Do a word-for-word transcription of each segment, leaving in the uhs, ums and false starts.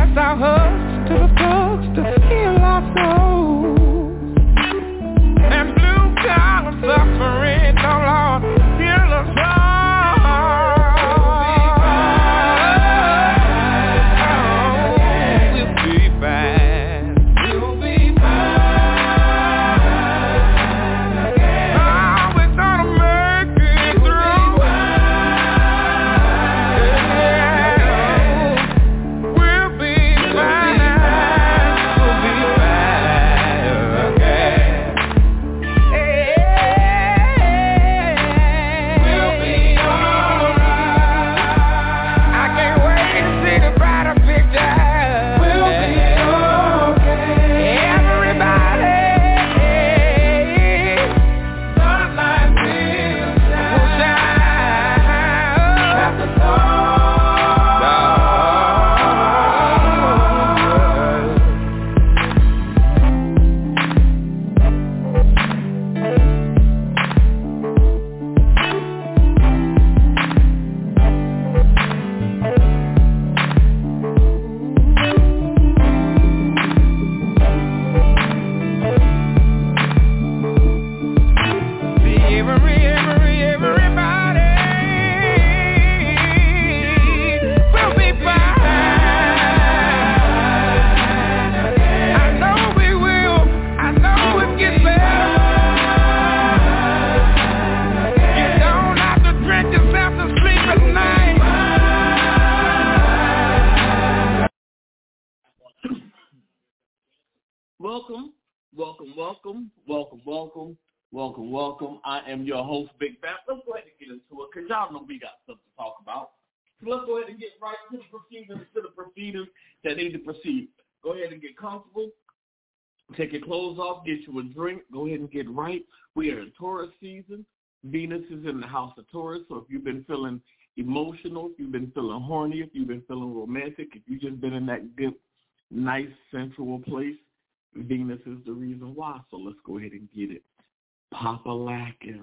pass our hugs to the thugs to heal our souls. And blue collar suffering, no Lord, heal us all. We'll be fine. We'll be fine again. Oh, we're gonna make it through. We'll be fine. We'll be fine again. We'll be alright. I can't wait to see the brighter picture. We'll be okay. Everybody, sunlight will shine. At the Every, every, everybody will be fine. I know we will. I know it gets better. You don't have to drink yourself to sleep at night. Welcome, welcome, welcome, welcome, welcome, welcome, welcome. I am your host, Big Bap. Let's go ahead and get into it, because y'all know we got stuff to talk about. So let's go ahead and get right to the proceedings, to the proceedings that need to proceed. Go ahead and get comfortable. Take your clothes off, get you a drink. Go ahead and get right. We are in Taurus season. Venus is in the house of Taurus, so if you've been feeling emotional, if you've been feeling horny, if you've been feeling romantic, if you've just been in that good, nice, sensual place, Venus is the reason why. So let's go ahead and get it pop-a-lacking.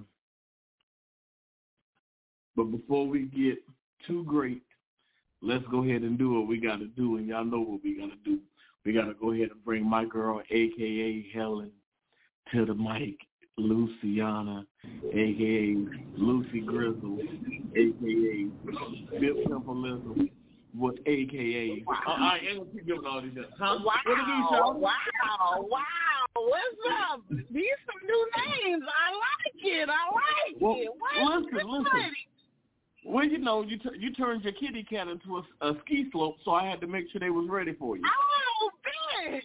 But before we get too great, let's go ahead and do what we got to do, and y'all know what we got to do. We got to go ahead and bring my girl, a k a. Helen, to the mic, Luciana, a k a. Lucy Grizzle, a k a. Bill Simplism, with a k a. Uh, I ain't gonna keep giving all these names. Huh? Wow, What are these, y'all? wow, wow. What's up? These some new names. I like it. I like Well, it. What? listen, listen. Well, you know, you t- you turned your kitty cat into a, a ski slope, so I had to make sure they was ready for you. Oh, bitch.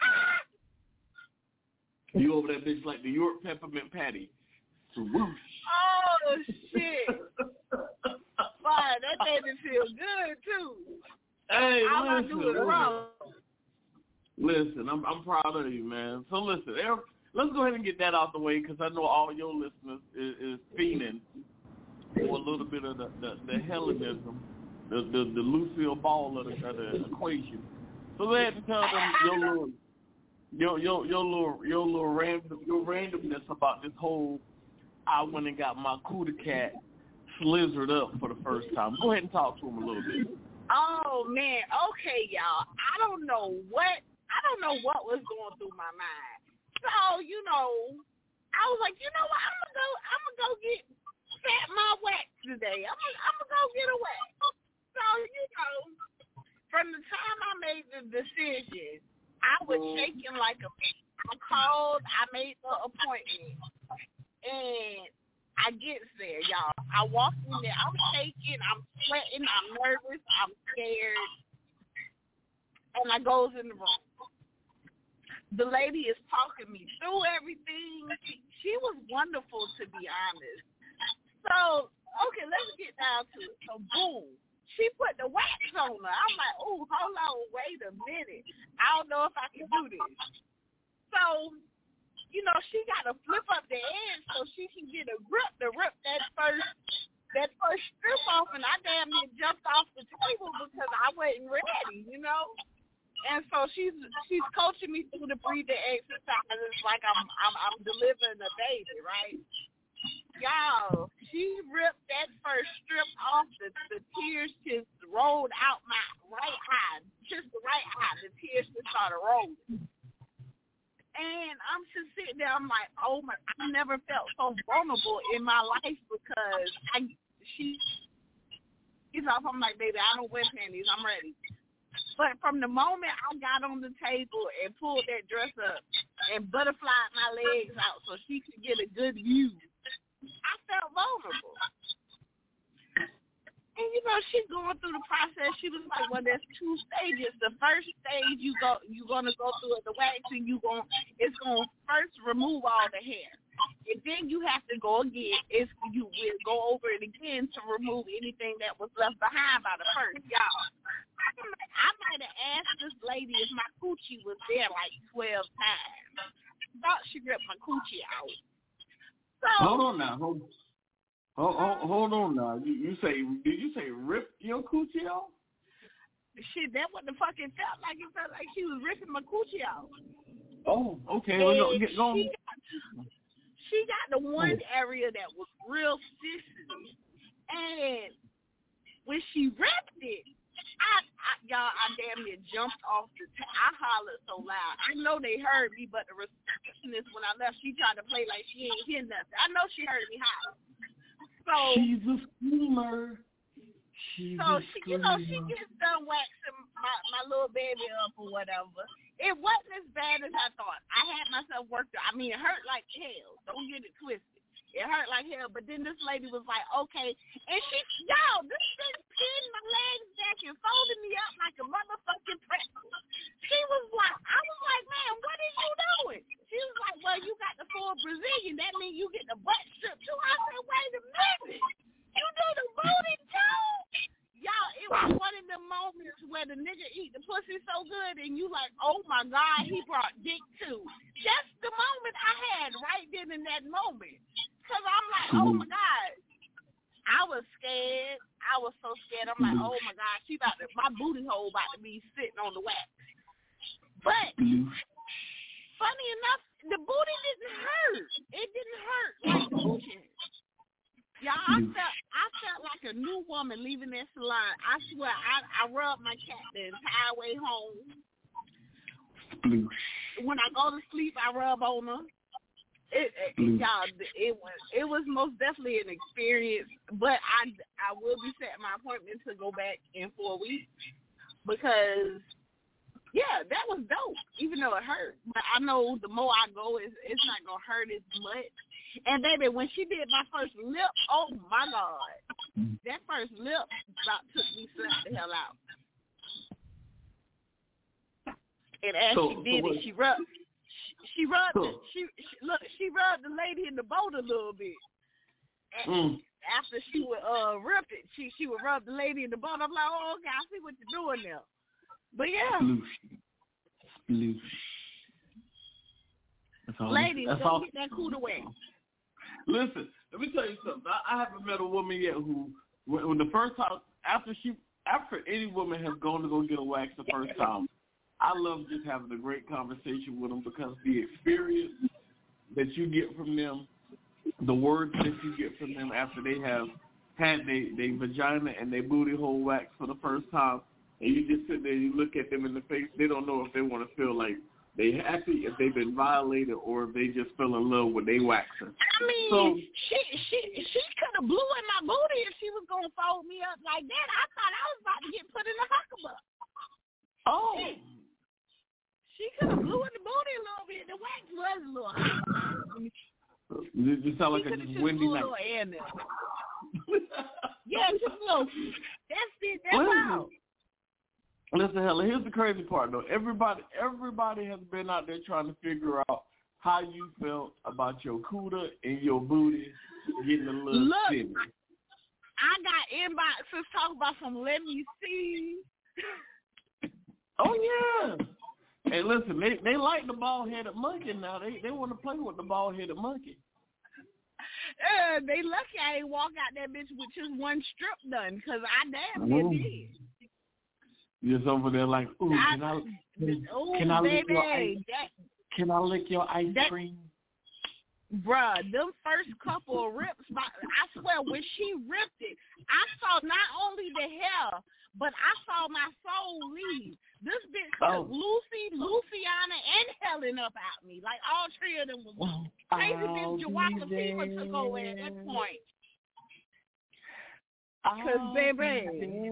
You over that bitch like the York peppermint patty. Swoosh. Oh, shit. Fine, that made me feel good, too. Hey, All I listen, do is wrong. listen, I'm I'm proud of you, man. So listen, Eric, let's go ahead and get that out the way, because I know all your listeners is, is fiending for a little bit of the, the, the Hellenism, the, the, the Lucille Ball of the, of the equation. So they had to tell them your little, your your your little your little random your randomness about this whole. I went and got my Cuda cat slizzard up for the first time. Go ahead and talk to him a little bit. Oh, man. Okay, y'all. I don't know what, I don't know what was going through my mind. So, you know, I was like, you know what? I'm going to go, I'm going to go get fat my wax today. I'm going I'm to go get a wax. So, you know, from the time I made the decision, I was shaking like a bitch. I called, I made the appointment, and I get there, y'all. I walk in there. I'm shaking. I'm sweating. I'm nervous. I'm scared. And I goes in the room. The lady is talking me through everything. She, she was wonderful, to be honest. So, okay, let's get down to it. So, boom. She put the wax on her. I'm like, oh, hold on. Wait a minute. I don't know if I can do this. So, you know, she got to flip up the edge so she can get a grip to rip that first that first strip off, and I damn near jumped off the table because I wasn't ready, you know. And so she's she's coaching me through the breathing exercises like I'm I'm I'm delivering a baby, right? Y'all, she ripped that first strip off. The, the tears just rolled out my right eye, just the right started rolling. And I'm just sitting there, I'm like, oh my, I never felt so vulnerable in my life because I, she, she's off, I'm like, baby, I don't wear panties, I'm ready. But from the moment I got on the table and pulled that dress up and butterflied my legs out so she could get a good view, I felt vulnerable. And, you know, she's going through the process. She was like, well, there's two stages. The first stage, you go, you're going to go through the waxing. You going, it's going to first remove all the hair. And then you have to go again. It's, you will go over it again to remove anything that was left behind by the first. Y'all, I might have asked this lady if my coochie was there like twelve times. Thought she ripped my coochie out. So, hold on now. Hold Hold, hold, hold on now. You, you say, did you say rip your coochie out? Shit, that what the fuck it felt like. It felt like she was ripping my coochie out. Oh, okay. Well, go, get going. She got, she got the one area that was real sissy. And when she ripped it, I, I y'all, I damn near jumped off the t- I hollered so loud. I know they heard me, but the receptionist, when I left, she tried to play like she ain't hear nothing. I know she heard me holler. So, she's a screamer. She's so a she, screamer. you know, she gets done waxing my, my little baby up or whatever. It wasn't as bad as I thought. I had myself worked out. I mean, it hurt like hell. Don't get it twisted. It hurt like hell. But then this lady was like, okay. And she, yo, this thing pinned my legs back and folded me up like a motherfucking pretzel. She was like, I was like, man, what are you doing? She was like, well, you got the full Brazilian. That means you get the butt strip too. I said, wait a minute. You do the booty too? Y'all, it was one of the moments where the nigga eat the pussy so good and you like, oh my God, he brought dick too. That's the moment I had right then in that moment. Because I'm like, oh my God. I was scared. I was so scared. I'm like, oh my God, she about to, my booty hole about to be sitting on the wax. But funny enough, the booty didn't hurt. It didn't hurt like the booty. Y'all, I felt I felt like a new woman leaving that salon. I swear, I, I rubbed my cat the entire way home. When I go to sleep, I rub on her. It, it, y'all, it was it was most definitely an experience. But I I will be setting my appointment to go back in four weeks because. Yeah, that was dope, even though it hurt. But I know the more I go, it's, it's not going to hurt as much. And, baby, when she did my first lip, oh, my God. That first lip about took me slapped the hell out. And as so, she did so it, she rubbed, she, she rubbed, so, the, she, she, look, she rubbed the lady in the boat a little bit. And mm. after she would uh, rip it, she, she would rub the lady in the boat. I'm like, oh, okay, I see what you're doing now. But yeah, Sploosh. Sploosh. Ladies, that's go all. get that cooter wax. Listen, let me tell you something. I, I haven't met a woman yet who, when, when the first time after she, after any woman has gone to go get a wax the first time, I love just having a great conversation with them because the experience that you get from them, the words that you get from them after they have had their they vagina and their booty hole waxed for the first time. And you just sit there and you look at them in the face. They don't know if they want to feel like they happy, if they've been violated, or if they just fell in love with they waxer. I mean, so, she she she could have blew in my booty if she was going to fold me up like that. I thought I was about to get put in a hucklebuck. Oh. She could have blew in the booty a little bit. The wax was a little hot. You just sound like she a just just windy blew night. a little air in there. Yeah, just a little. That's it. That's all. Listen, hell, here's the crazy part, though. Everybody, everybody has been out there trying to figure out how you felt about your cooter and your booty getting a little Look, silly. I got inboxes talking about some let me see. Oh, yeah. Hey, listen, they they like the bald-headed monkey now. They they want to play with the bald-headed monkey. Uh, they lucky I ain't walk out that bitch with just one strip done, because I damn near Ooh. did. Just over there like, ooh, I, can I, can, ooh, can I lick baby, your ice? that, Can I lick your ice that, cream? Bruh, them first couple of rips, I swear, when she ripped it, I saw not only the hair, but I saw my soul leave. This bitch Because oh. Lucy, Luciana, and Helen up at me. Like, all three of them was well, crazy. This Jawaka Fever took over at that point. Because, baby,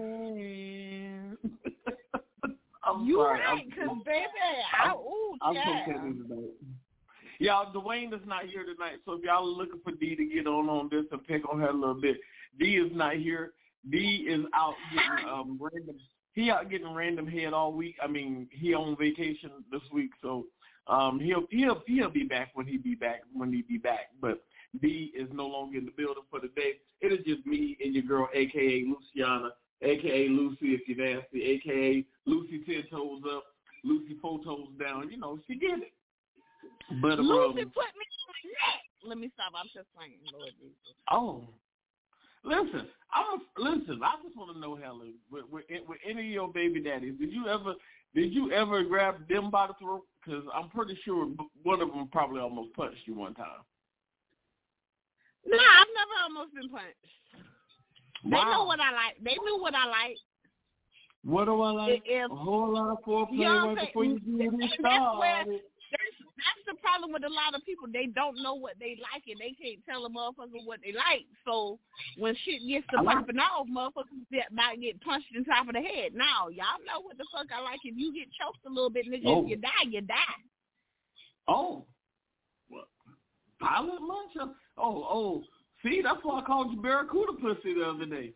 you sorry. right, because, baby, I, ooh, I'm child. so petty tonight. Y'all, Dwayne is not here tonight, so if y'all are looking for D to get on on this and pick on her a little bit, D is not here. D is out getting um, random. He out getting random head all week. I mean, he on vacation this week, so um, he'll he'll he'll be back when he be back when he be back. But D is no longer in the building for the day. It is just me and your girl, A K A Luciana, A K A Lucy if you're nasty, A K A Lucy ten toes up, Lucy four toes down. You know, she get it. But Lucy um, put me on my neck. Let me stop. I'm just playing, Lord Jesus. Oh. Listen, I'm listen. I just want to know, Helen, with, with, with any of your baby daddies, did you ever, did you ever grab them by the throat? Because I'm pretty sure one of them probably almost punched you one time. No, I've never almost been punched. Wow. They know what I like. They knew what I like. What do I like? If, a whole lot of foreplay you know right before you do this started. That's, that's the problem with a lot of people. They don't know what they like, and they can't tell a motherfucker what they like. So when shit gets to like popping off, motherfuckers might get punched in the top of the head. Now, y'all know what the fuck I like. If you get choked a little bit, nigga, oh. if you die, you die. Oh. What? Pilot lunch? Oh, oh. See, that's why I called you Barracuda pussy the other day.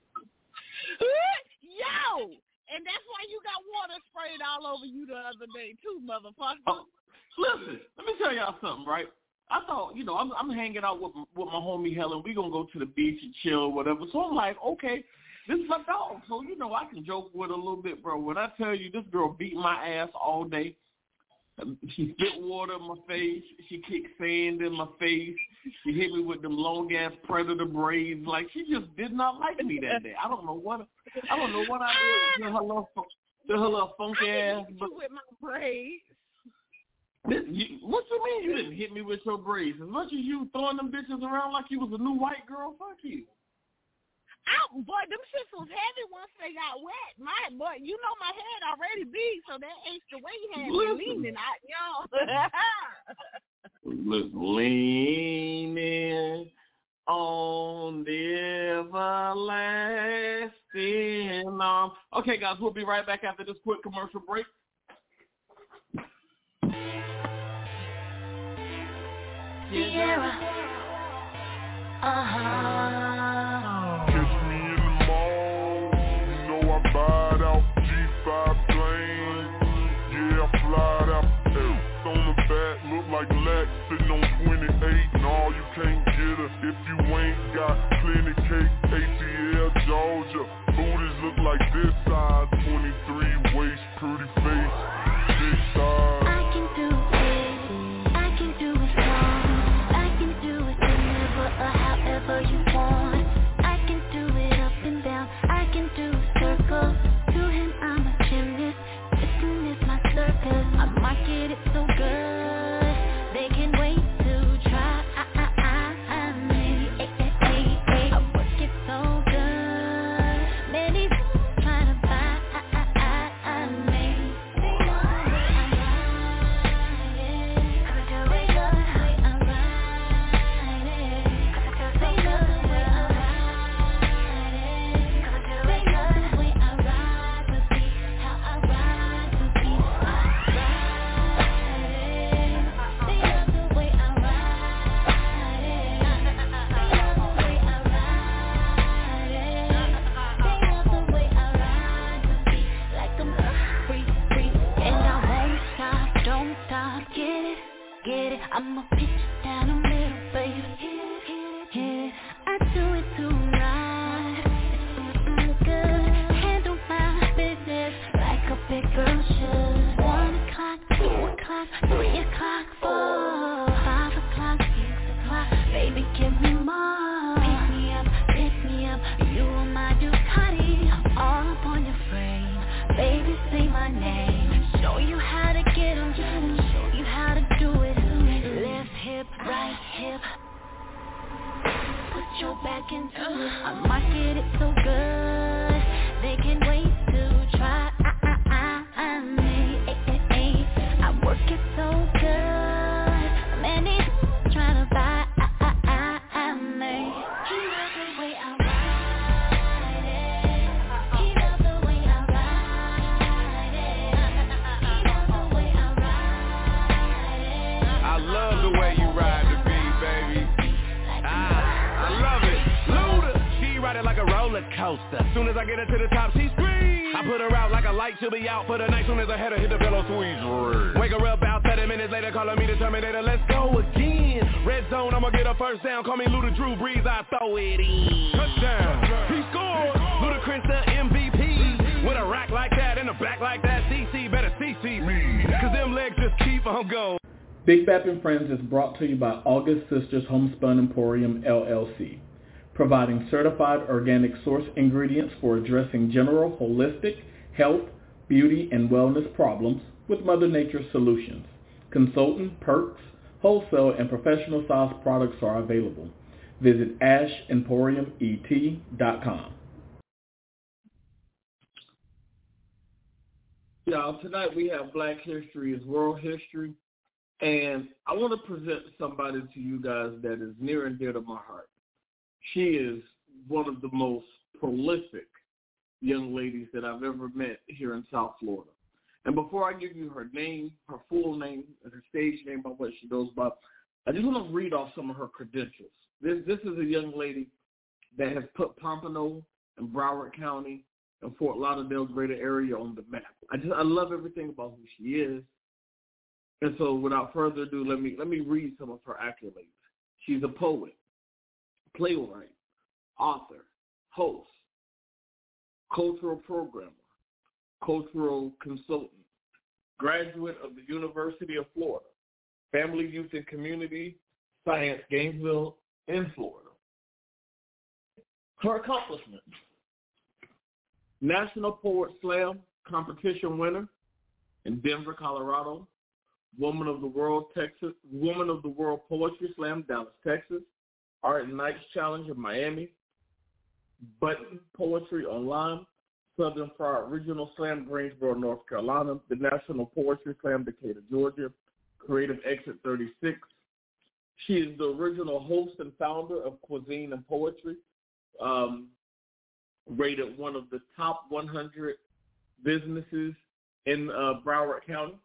Yo! And that's why you got water sprayed all over you the other day, too, motherfucker. Oh. Listen, let me tell y'all something, right? I thought, you know, I'm, I'm hanging out with with my homie Helen. We gonna go to the beach and chill or whatever. So I'm like, okay, this is my dog. So, you know, I can joke with her a little bit, bro. When I tell you this girl beat my ass all day, she spit water in my face. She kicked sand in my face. She hit me with them long-ass predator braids. Like, she just did not like me that day. I don't know what, I don't know what I did to her little, to her little funky I ass. But you with my braids. This, you, what you mean you didn't hit me with your braids? As much as you throwing them bitches around like you was a new white girl, fuck you. I, boy, them shits was heavy once they got wet. My boy, you know my head already big, so that ain't the way you had me leaning. I, yo. Listen, leaning on the everlasting arm. Okay, guys, we'll be right back after this quick commercial break. Sierra. Uh-huh. Catch me in the mall. You know I buyed out G five plane. Yeah, I flied out. Hey, on the back, look like Lex sitting on twenty-eight. No, you can't get her if you ain't got plenty cake. A T L, Georgia. Booties look like this size. twenty-three waist, pretty face. Big size. I can do it. I can do it strong. However you want, I can do it up and down. I can do circles. To him, I'm a gymnast. Listen, is my circus. I market it so good, they can't wait to try. I, I, I, I, me, ay, ay, ay, ay. I work it so good, many trying to buy. I, I, I, I, me. They know the way I ride it. I do it the way I ride it. They know the way I ride it. They know the way I ride the beat. How I ride the beat. I ride it. They know the way I ride it. They know the way I ride it. They know the way I ride the beat. Like I'm free, free. And I won't stop, don't stop. Get it, get it. I'ma pitch it down the middle, baby. Yeah, I do it tonight. Mm-mm, good. Handle my business like a big girl should. One o'clock, two o'clock, three o'clock, four, five o'clock, six o'clock. Baby, give me more. Pick me up, pick me up. You are my Ducati. I'm all up on your frame. Baby, say my name. Show you how to get 'em. Show you how to do it. Left hip, right hip. Put your back into it. I market it so good, they can't wait to try. I, I, I, I, me. Ay, ay, roller coaster. Soon as I get her to the top, she screams. I put her out like a light, she'll be out for the night. Soon as I had her hit the pillow, squeeze. Wake her up about thirty minutes later, calling me the Terminator. Let's go again. Red zone, I'ma get her first down. Call me Luda Drew Brees, I throw it in. Touchdown. He scored. Ludacris the M V P. With a rack like that and a back like that, C C better C C me. Cause them legs just keep on going. Big Bap and Friends is brought to you by August Sisters Homespun Emporium, L L C, providing certified organic source ingredients for addressing general holistic health, beauty, and wellness problems with Mother Nature solutions. Consultant, perks, wholesale, and professional size products are available. Visit ash emporium e t dot com. Y'all, tonight we have Black History is World History, and I want to present somebody to you guys that is near and dear to my heart. She is one of the most prolific young ladies that I've ever met here in South Florida. And before I give you her name, her full name, and her stage name by what she goes by, I just want to read off some of her credentials. This this is a young lady that has put Pompano and Broward County and Fort Lauderdale greater area on the map. I just I love everything about who she is. And so without further ado, let me let me read some of her accolades. She's a poet, playwright, author, host, cultural programmer, cultural consultant, graduate of the University of Florida, Family, Youth, and Community Science, Gainesville, in Florida. Her accomplishments: National Poet Slam competition winner in Denver, Colorado, Woman of the World Texas, Woman of the World Poetry Slam, Dallas, Texas, Art and Nights Challenge in Miami, Button Poetry Online, Southern Friar Regional Slam, Greensboro, North Carolina, the National Poetry Slam, Decatur, Georgia, Creative Exit thirty-six. She is the original host and founder of Cuisine and Poetry, um, rated one of the top one hundred businesses in uh, Broward County.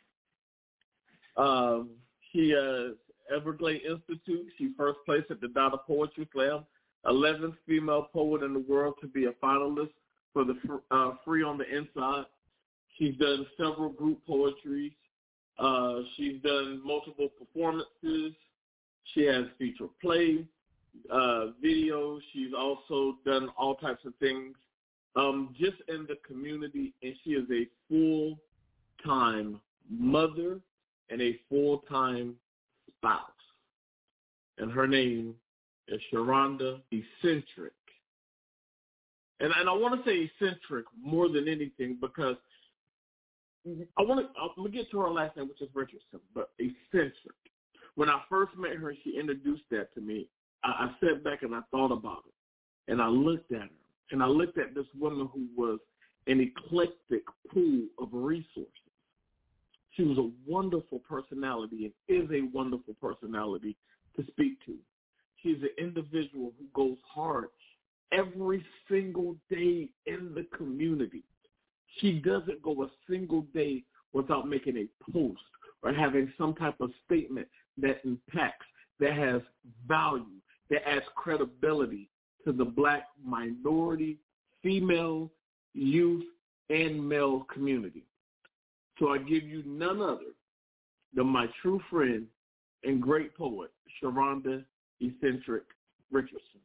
Um, she is Everglade Institute. She first placed at the Dada Poetry Slam, eleventh female poet in the world to be a finalist for the uh, Free on the Inside. She's done several group poetries. Uh, she's done multiple performances. She has featured play, uh, videos. She's also done all types of things um, just in the community, and she is a full-time mother and a full-time spouse. And her name is Sharonda Eccentric. And, and I want to say eccentric more than anything because I want to, I'm going to get to her last name, which is Richardson, but eccentric. When I first met her and she introduced that to me, I, I sat back and I thought about it. And I looked at her. And I looked at this woman who was an eclectic pool of resources. She was a wonderful personality and is a wonderful personality to speak to. She's an individual who goes hard every single day in the community. She doesn't go a single day without making a post or having some type of statement that impacts, that has value, that adds credibility to the Black minority, female, youth, and male community. So I give you none other than my true friend and great poet, Sharonda Eccentric Richardson.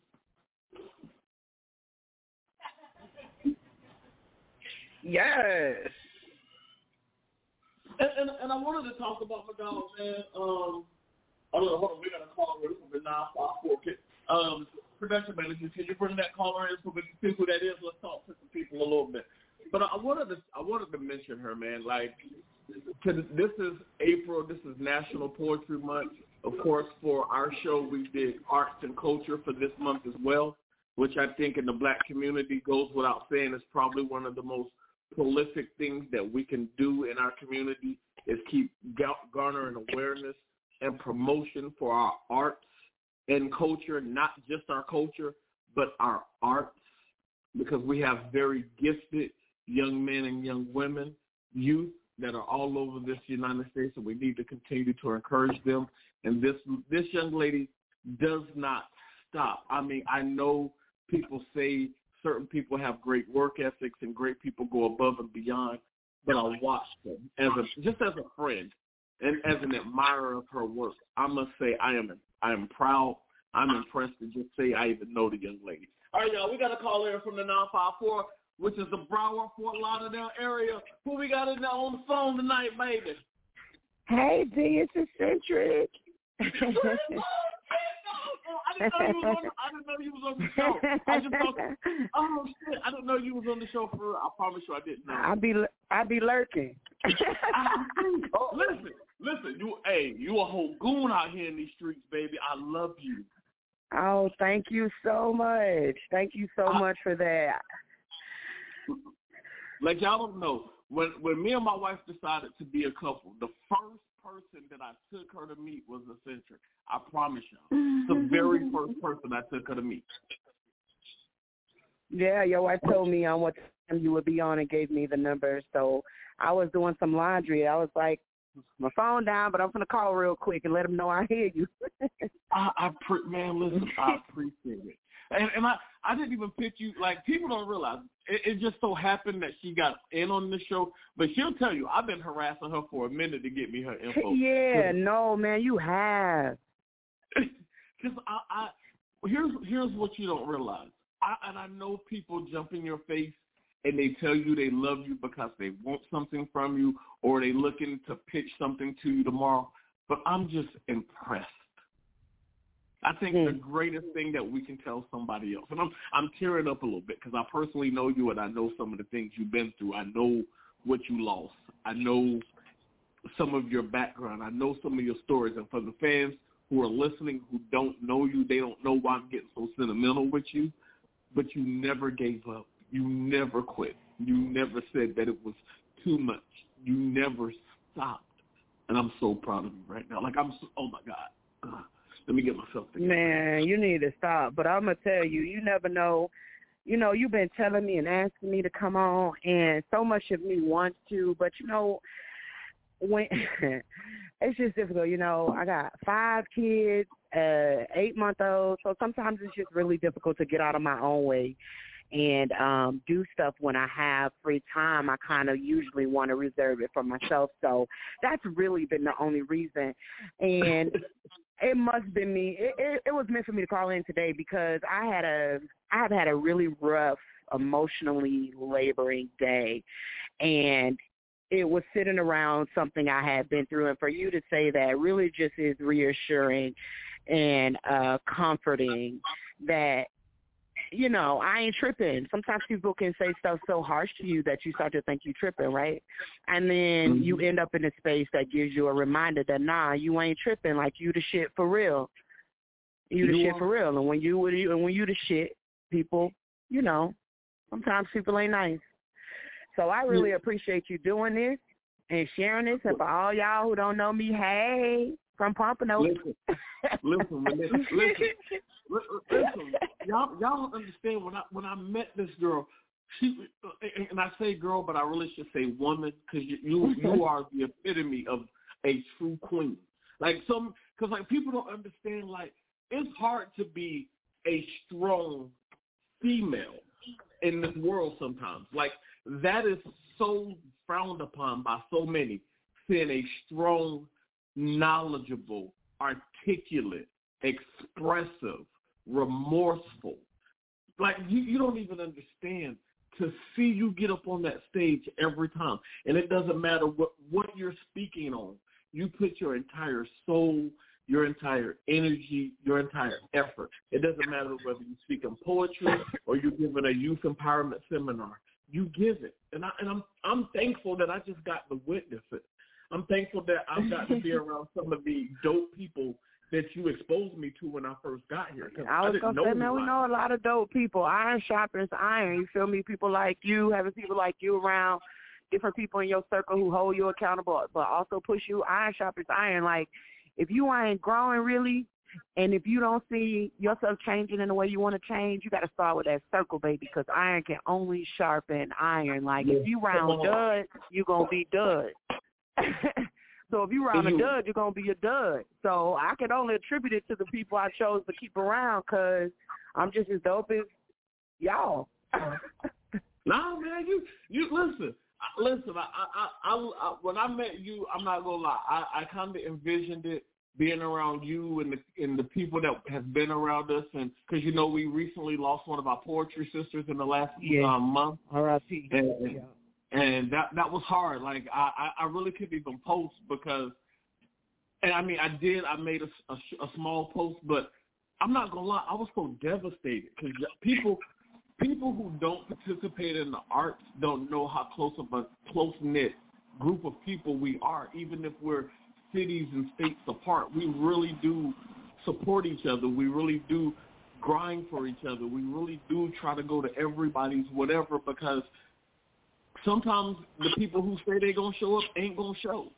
Yes. And, and, and I wanted to talk about my dog, man. Um, I don't know, hold on, we got a caller from the nine five four kid. Um, production manager, can you bring that caller in so we can see who that is? Let's talk to some people a little bit. But I wanted to, I wanted to mention her, man. Like, to, this is April. This is National Poetry Month. Of course, for our show, we did arts and culture for this month as well, which I think in the Black community goes without saying is probably one of the most prolific things that we can do in our community is keep garnering awareness and promotion for our arts and culture, not just our culture, but our arts, because we have very gifted young men and young women, youth that are all over this United States, and we need to continue to encourage them. And this this young lady does not stop. I mean, I know people say certain people have great work ethics and great people go above and beyond, but I watch them as a just as a friend and as an admirer of her work. I must say I am I am proud. I'm impressed to just say I even know the young lady. All right, y'all, we got a call in from the nine five four, which is the Broward, Fort Lauderdale area. Who we got in there on the phone tonight, baby? Hey, D, it's Eccentric. I didn't know you was on. I didn't know you was on the show. I just thought, oh shit, I didn't know you was on the show for real. I promise you, I didn't know. I be, I be lurking. oh, listen, listen, you, hey, you a whole goon out here in these streets, baby. I love you. Oh, thank you so much. Thank you so I, much for that. Like y'all don't know, when when me and my wife decided to be a couple, the first person that I took her to meet was Eccentric. I promise y'all. It's the very first person I took her to meet. Yeah, your wife told me on what time you would be on and gave me the number. So I was doing some laundry. I was like, my phone down, but I'm going to call real quick and let them know I hear you. I, I pre- Man, listen, I appreciate it. And, and I, I didn't even pick you. Like, people don't realize. It, it just so happened that she got in on the show. But she'll tell you, I've been harassing her for a minute to get me her info. Yeah, no, man, you have. Because I, I, here's, here's what you don't realize. I, and I know people jump in your face and they tell you they love you because they want something from you or they looking to pitch something to you tomorrow. But I'm just impressed. I think mm. the greatest thing that we can tell somebody else, and I'm I'm tearing up a little bit because I personally know you and I know some of the things you've been through. I know what you lost. I know some of your background. I know some of your stories. And for the fans who are listening who don't know you, they don't know why I'm getting so sentimental with you, but you never gave up. You never quit. You never said that it was too much. You never stopped. And I'm so proud of you right now. Like, I'm so, oh, my God. Uh, let me get myself together. Man, you need to stop. But I'm going to tell you, you never know. You know, you've been telling me and asking me to come on, and so much of me wants to. But, you know, when it's just difficult. You know, I got five kids, uh, eight-month-old, so sometimes it's just really difficult to get out of my own way and um, do stuff when I have free time. I kind of usually want to reserve it for myself. So that's really been the only reason. And it must have been me. It, it, it was meant for me to call in today because I had a, I have had a really rough, emotionally laboring day. And it was sitting around something I had been through. And for you to say that really just is reassuring and uh, comforting that, you know, I ain't tripping. Sometimes people can say stuff so harsh to you that you start to think you tripping, right? And then mm-hmm. you end up in a space that gives you a reminder that, nah, you ain't tripping. Like, you the shit for real. You the you shit are. for real. And when you and when you the shit, people, you know, sometimes people ain't nice. So I really yeah. appreciate you doing this and sharing this. And for all y'all who don't know me, hey, from Pompano. Listen, listen, listen, listen, listen. Y'all, y'all don't understand. When I when I met this girl, she and I say girl, but I really should say woman because you, you you are the epitome of a true queen. Like some, because like people don't understand. Like it's hard to be a strong female in this world sometimes. Like that is so frowned upon by so many. Seeing a strong, knowledgeable, articulate, expressive, remorseful. Like, you, you don't even understand to see you get up on that stage every time. And it doesn't matter what, what you're speaking on. You put your entire soul, your entire energy, your entire effort. It doesn't matter whether you're speaking poetry or you're giving a youth empowerment seminar. You give it. And, I, and I'm I'm thankful that I just got to witness it. I'm thankful that I've got to be around some of the dope people that you exposed me to when I first got here. I was going to say, man, we know a lot of dope people. Iron sharpens iron. You feel me? People like you, having people like you around, different people in your circle who hold you accountable, but also push you. Iron sharpens iron. Like, if you ain't growing really, and if you don't see yourself changing in the way you want to change, you got to start with that circle, baby, because iron can only sharpen iron. Like, if you round dud, you're going to be dud. So if you round a dud, you're going to be a dud. So I can only attribute it to the people I chose to keep around because I'm just as dope as y'all. Nah, man, you you listen. Listen, I, I, I, I, when I met you, I'm not gonna lie. I, I kind of envisioned it being around you and the and the people that have been around us, and because you know we recently lost one of our poetry sisters in the last yeah. um, month. R I P And, yeah. and that that was hard. Like I, I really couldn't even post because, and I mean I did. I made a, a, a small post, but I'm not gonna lie. I was so devastated because people. People who don't participate in the arts don't know how close of a close-knit group of people we are, even if we're cities and states apart. We really do support each other. We really do grind for each other. We really do try to go to everybody's whatever because sometimes the people who say they're going to show up ain't going to show.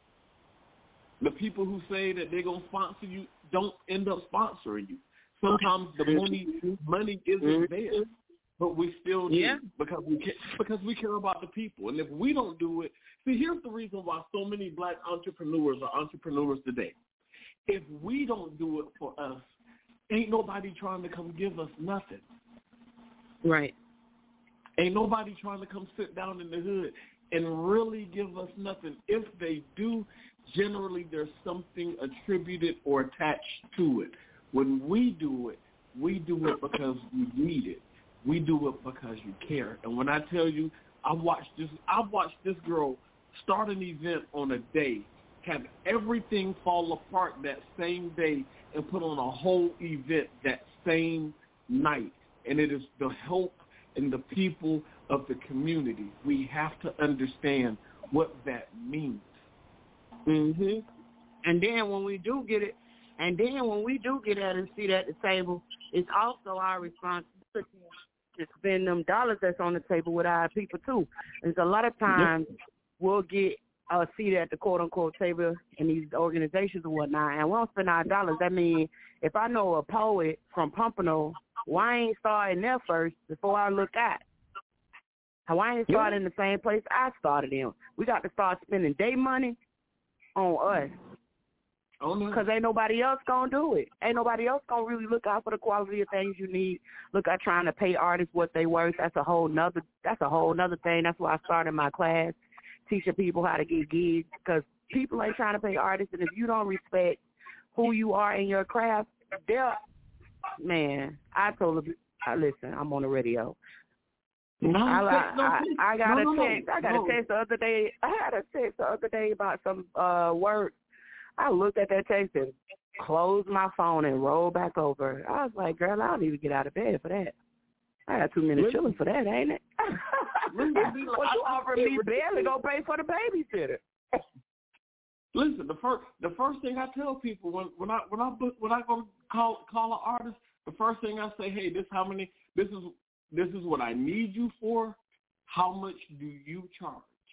The people who say that they're going to sponsor you don't end up sponsoring you. Sometimes the money money isn't there. But we still do yeah. because we care, because we care about the people. And if we don't do it, see, here's the reason why so many black entrepreneurs are entrepreneurs today. If we don't do it for us, ain't nobody trying to come give us nothing. Right. Ain't nobody trying to come sit down in the hood and really give us nothing. If they do, generally there's something attributed or attached to it. When we do it, we do it because we need it. We do it because you care. And when I tell you, I watched this I watched this girl start an event on a day, have everything fall apart that same day, and put on a whole event that same night. And it is the help and the people of the community. We have to understand what that means. Mhm. And then when we do get it, and then when we do get at and see at the table, it's also our responsibility to spend them dollars that's on the table with our people too. And so a lot of times we'll get a seat at the quote unquote table in these organizations and whatnot, and we don't spend our dollars. That means if I know a poet from Pompano, why ain't starting there first before I look at? Why ain't starting in the same place I started in? We got to start spending day money on us. Oh, no. Because ain't nobody else going to do it. Ain't nobody else going to really look out for the quality of things you need. Look at trying to pay artists what they worth. That's a whole nother, that's a whole nother thing. That's why I started my class, teaching people how to get gigs, because people ain't trying to pay artists. And if you don't respect who you are in your craft, they're, man, I told them, I, listen, I'm on the radio. No, I, I, no, I, I got no, a no, text. I got no. a text the other day. I had a text the other day about some uh, work. I looked at that text and closed my phone and rolled back over. I was like, girl, I don't even get out of bed for that. I got two minutes chilling for that, ain't it? Well, you offered me barely go pay for the babysitter. Listen, the first the first thing I tell people when when I when I book, when I go call call an artist, the first thing I say, hey, this how many this is this is what I need you for. How much do you charge?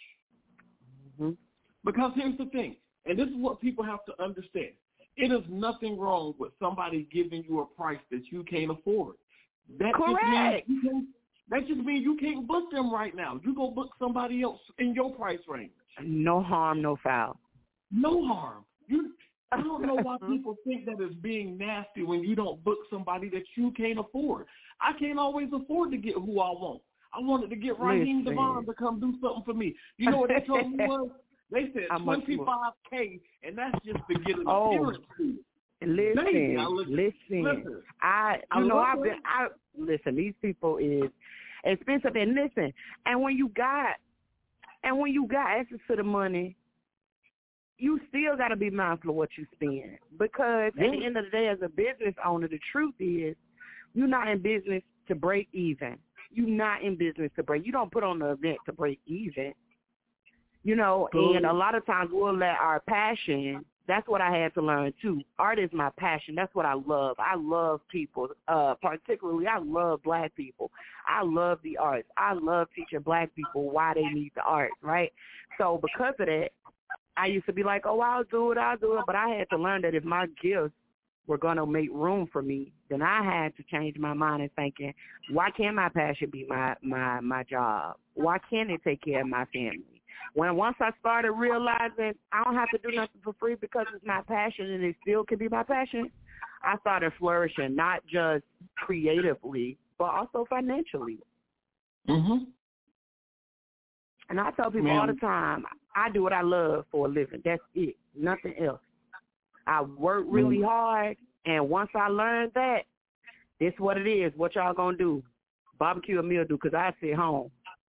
Mm-hmm. Because here's the thing. And this is what people have to understand. It is nothing wrong with somebody giving you a price that you can't afford. That Correct. Just means you can, that just means you can't book them right now. You go book somebody else in your price range. No harm, no foul. No harm. You, I don't know why people think that it's being nasty when you don't book somebody that you can't afford. I can't always afford to get who I want. I wanted to get Raheem Devon to come do something for me. You know what they told me was? They said twenty-five K, and that's just to get an oh, appearance fee. Listen, Baby, listen, listen. I, you I know, love I've been, it. I, listen, these people is expensive, and listen, and when you got, and when you got access to the money, you still got to be mindful of what you spend, because yeah. at the end of the day, as a business owner, the truth is, you're not in business to break even. You're not in business to break. You don't put on the event to break even. You know, and a lot of times we'll let our passion, that's what I had to learn too. Art is my passion. That's what I love. I love people, uh, particularly I love black people. I love the arts. I love teaching black people why they need the arts, right? So because of that, I used to be like, oh, I'll do it, I'll do it. But I had to learn that if my gifts were going to make room for me, then I had to change my mind and thinking, why can't my passion be my, my, my job? Why can't it take care of my family? When once I started realizing I don't have to do nothing for free because it's my passion and it still can be my passion, I started flourishing, not just creatively, but also financially. Mhm. And I tell people Man. all the time, I do what I love for a living. That's it. Nothing else. I work really Mm. hard, and once I learned that, this is what it is. What y'all gonna do? Barbecue a meal do, because I sit home.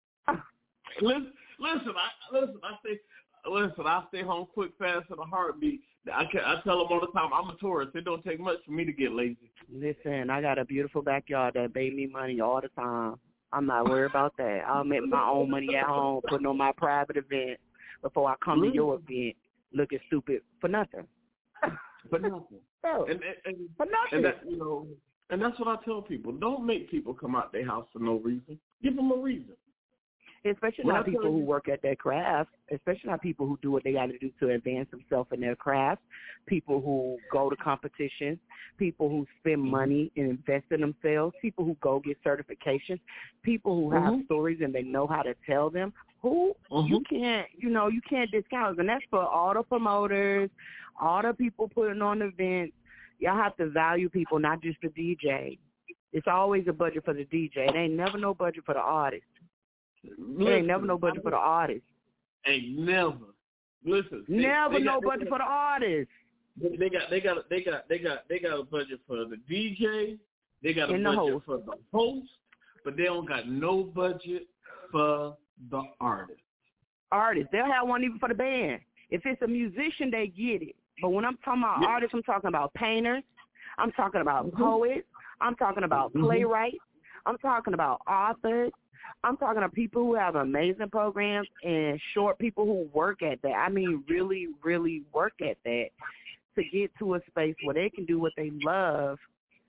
Listen, listen, I listen. I say, listen. I stay home quick, fast, in a heartbeat. I can, I tell them all the time, I'm a tourist. It don't take much for me to get lazy. Listen, I got a beautiful backyard that made me money all the time. I'm not worried about that. I'll make my own money at home, putting on my private event before I come Really? to your event looking stupid for nothing. For nothing. So, And, and, and, for nothing. and that, you know, and that's what I tell people. Don't make people come out their house for no reason. Give them a reason. Especially When not I tell people who you- work at their craft, especially not people who do what they got to do to advance themselves in their craft, people who go to competitions, people who spend money and invest in themselves, people who go get certifications, people who have Mhm. stories and they know how to tell them, who Mhm. you can't, you know, you can't discount. And that's for all the promoters, all the people putting on events. Y'all have to value people, not just the D J. It's always a budget for the D J. It ain't never no budget for the artist. There ain't never no budget for the artist. Ain't never. Listen. they- Never they no got- budget for the artist. They they got they got they got they got they got a budget for the D J. They got a And the budget host. for the host, but they don't got no budget for the artist. Artists, they'll have one even for the band. If it's a musician, they get it. But when I'm talking about Yeah. artists, I'm talking about painters. I'm talking about Mhm. poets. I'm talking about Mhm. playwrights. I'm talking about authors. I'm talking to people who have amazing programs and short people who work at that. I mean, really, really work at that to get to a space where they can do what they love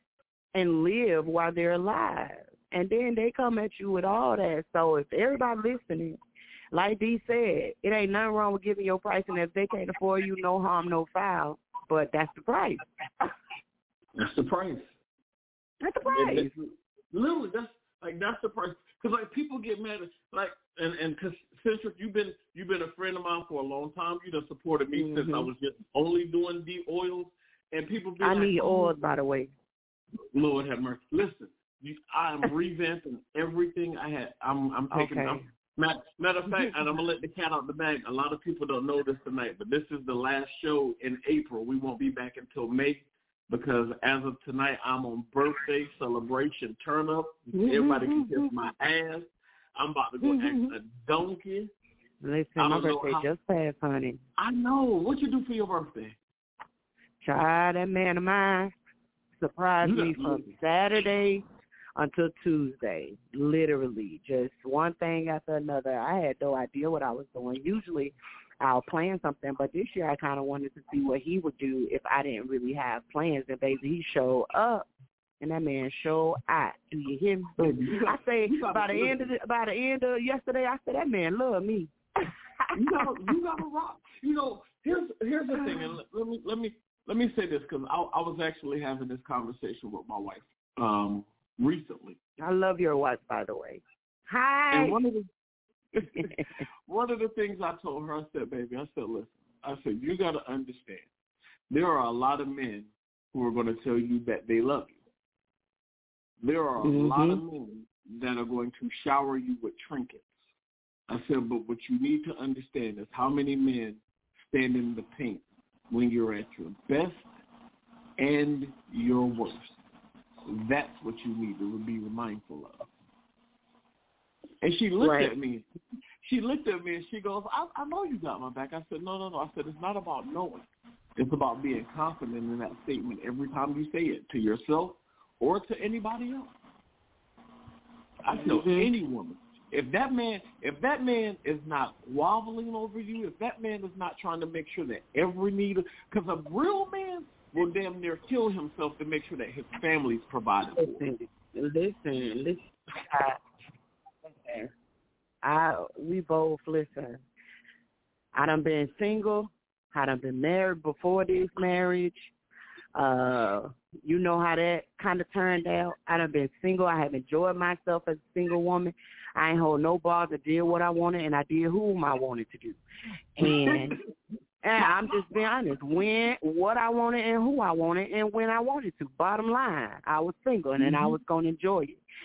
and live while they're alive. And then they come at you with all that. So if everybody listening, like Dee said, it ain't nothing wrong with giving your price, and if they can't afford you, no harm, no foul. But that's the price. That's the price. That's the And price. that's- literally, that's like that's the price. Because like people get mad at like and and because Centric, you've been you've been a friend of mine for a long time. You done supported me since I Mhm. was just only doing the oils, and people be I like, need oh, oils, by the way. Lord have mercy. Listen, you, I'm revamping everything I had. I'm I'm taking. Okay. I'm, matter, matter of fact, and I'm gonna let the cat out the bag. A lot of people don't know this tonight, but this is the last show in April. We won't be back until May. Because as of tonight, I'm on birthday celebration turn up. Everybody can kiss my ass. I'm about to go act a donkey. Listen, I my don't know birthday how- just passed, honey. I know. What you do for your birthday? Child, that man of mine surprised You me got- from Saturday until Tuesday. Literally, just one thing after another. I had no idea what I was doing. Usually, I'll plan something, but this year I kind of wanted to see what he would do if I didn't really have plans. And baby, he showed up, and that man showed out. Do you hear me? Baby, you got- I say you got- by the end of the, by the end of yesterday, I said that man love me. you got you got to rock. You know, here's here's the thing, and let, let me let me let me say this because I, I was actually having this conversation with my wife um, recently. I love your wife, by the way. Hi. And one of the one of the things I told her, I said, baby, I said, listen, I said, you got to understand, there are a lot of men who are going to tell you that they love you. There are a Mhm. lot of men that are going to shower you with trinkets. I said, but what you need to understand is how many men stand in the paint when you're at your best and your worst. That's what you need to be mindful of. And she looked Right. at me. She looked at me and she goes, I, I know you got my back. I said, no, no, no. I said, it's not about knowing. It's about being confident in that statement every time you say it to yourself or to anybody else. I tell Mhm. any woman, if that man, if that man is not wobbling over you, if that man is not trying to make sure that every need, because a real man will damn near kill himself to make sure that his family's provided for. Listen, listen, listen. I, listen. I we both listen. I done been single. I done been married before this marriage. Uh, you know how that kind of turned out. I done been single. I have enjoyed myself as a single woman. I ain't hold no bars. I did what I wanted, and I did whom I wanted to do. And and I'm just being honest. When, what I wanted and who I wanted and when I wanted to. Bottom line, I was single, and, and I was going to enjoy it.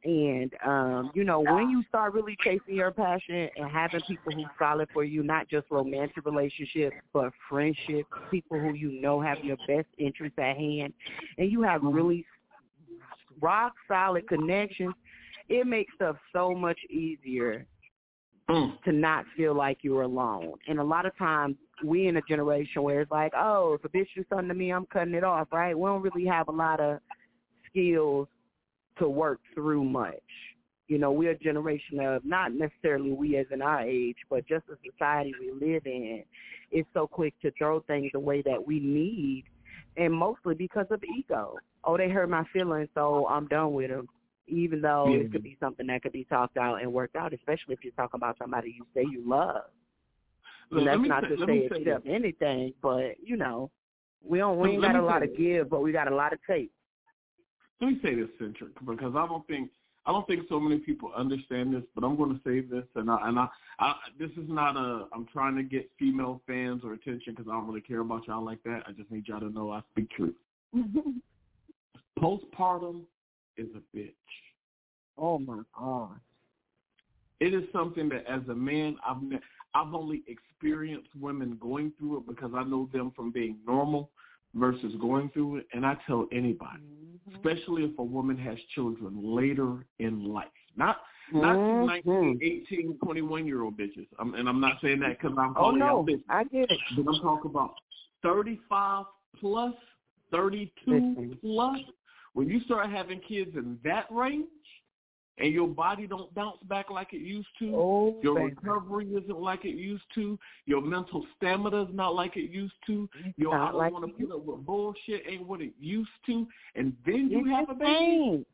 And, um, you know, when you start really chasing your passion and having people who solid for you, not just romantic relationships, but friendships, people who you know have your best interests at hand, and you have really rock solid connections, it makes stuff so much easier mm. to not feel like you're alone. And a lot of times we in a generation where it's like, oh, if a bitch do something to me, I'm cutting it off, right? We don't really have a lot of skills to work through much. You know, we're a generation of, not necessarily we as in our age, but just the society we live in is so quick to throw things away that we need, and mostly because of ego. Oh, they hurt my feelings, so I'm done with them, even though yeah. it could be something that could be talked out and worked out, especially if you're talking about somebody you say you love. And that's not say, to say accept anything, but, you know, we don't we ain't got a lot to give, but we got a lot to take. Let me say this, Centric, because I don't think I don't think so many people understand this, but I'm going to say this, and I, and I, I this is not a I'm trying to get female fans or attention because I don't really care about y'all like that. I just need y'all to know I speak truth. Postpartum is a bitch. Oh my God! It is something that, as a man, I've I've only experienced women going through it because I know them from being normal versus going through it, and I tell anybody, mm-hmm. especially if a woman has children later in life, not mm-hmm. not two nineteen, eighteen, twenty-one-year-old bitches, I'm, and I'm not saying that because I'm calling oh, no. out bitches. I get it. But I'm talking about thirty-five plus, thirty-two mm-hmm. plus. When you start having kids in that range, and your body don't bounce back like it used to, oh, your baby. recovery isn't like it used to, your mental stamina is not like it used to, your not I don't like want to put up with bullshit ain't what it used to, and then you it's have a baby.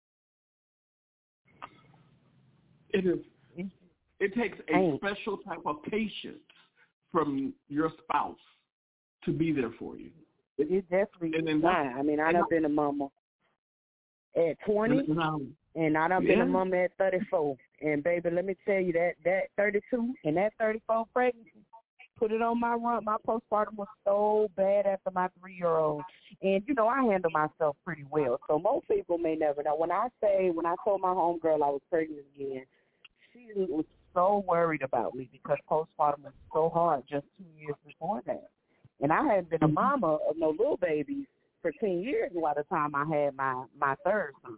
It is. It takes a Ain't. special type of patience from your spouse to be there for you. It definitely and is not. I mean, I done been a mama at twenty. And, and And I done yeah. been a mom at thirty-four. And, baby, let me tell you, that that thirty-two and that thirty-four pregnancy, put it on my run. My postpartum was so bad after my three-year-old. And, you know, I handle myself pretty well. So most people may never know. When I say, when I told my homegirl I was pregnant again, she was so worried about me because postpartum was so hard just two years before that. And I hadn't been a mama of no little babies for ten years by the time I had my, my third son.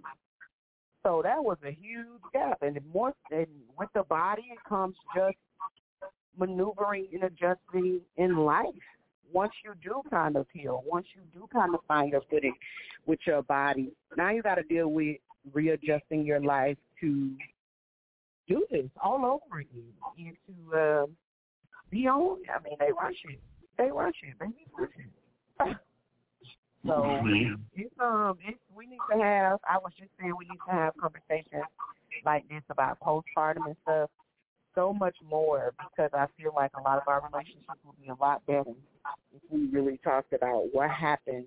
So that was a huge gap. And more and with the body, it comes just maneuvering and adjusting in life. Once you do kind of heal, once you do kind of find your footing with your body, now you got to deal with readjusting your life to do this all over again and to uh, be on. I mean, they rush it. They rush it. They rush it. So it's um it's we need to have I was just saying we need to have conversations like this about postpartum and stuff so much more because I feel like a lot of our relationships will be a lot better if we really talked about what happened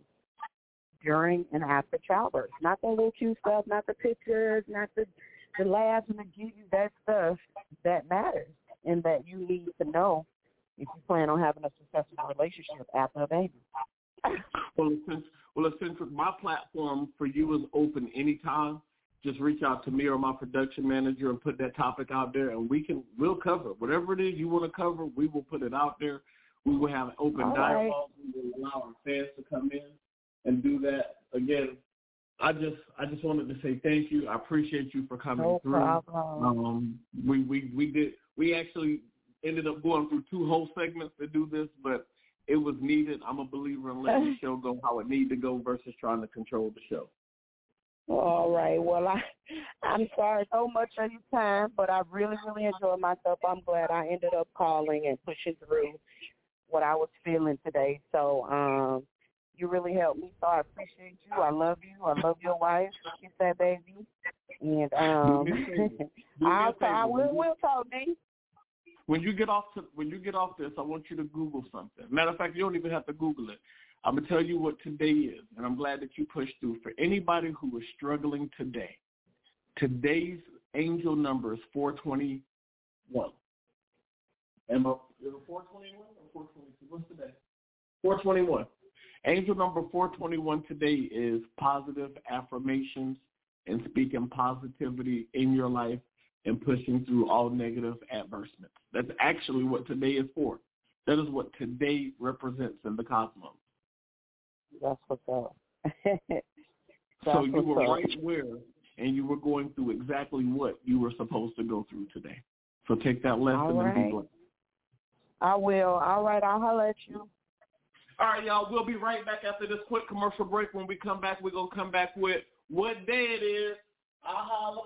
during and after childbirth. Not the little cute stuff, not the pictures, not the the laughs and the give you that stuff that matters and that you need to know if you plan on having a successful relationship after a baby. Well, since well, since my platform for you is open anytime, just reach out to me or my production manager and put that topic out there, and we can we'll cover it. Whatever it is you want to cover, we will put it out there. We will have an open All dialogue. Right. We will allow our fans to come in and do that. Again, I just I just wanted to say thank you. I appreciate you for coming no through. Problem. Um, we we we did we actually ended up going through two whole segments to do this, but it was needed. I'm a believer in letting the show go how it needs to go versus trying to control the show. All right. Well, I, I'm sorry so much for your time, but I really, really enjoyed myself. I'm glad I ended up calling and pushing through what I was feeling today. So um, you really helped me, so I appreciate you. I love you. I love your wife. Kiss that baby. And um, I'll talk, I will, we'll talk, D. When you get off to, when you get off this, I want you to Google something. Matter of fact, you don't even have to Google it. I'm gonna tell you what today is, and I'm glad that you pushed through. For anybody who is struggling today, today's angel number is four twenty-one. Am I, is it four twenty-one or four twenty-two? What's today? four twenty-one. Angel number four twenty-one today is positive affirmations and speaking positivity in your life and pushing through all negative advertisements. That's actually what today is for. That is what today represents in the cosmos. That's what's up. So you were right where, and you were going through exactly what you were supposed to go through today. So take that lesson All right. and be blessed. I will. All right, I'll holler at you. All right, y'all. We'll be right back after this quick commercial break. When we come back, we're going to come back with what day it is. I'll holler.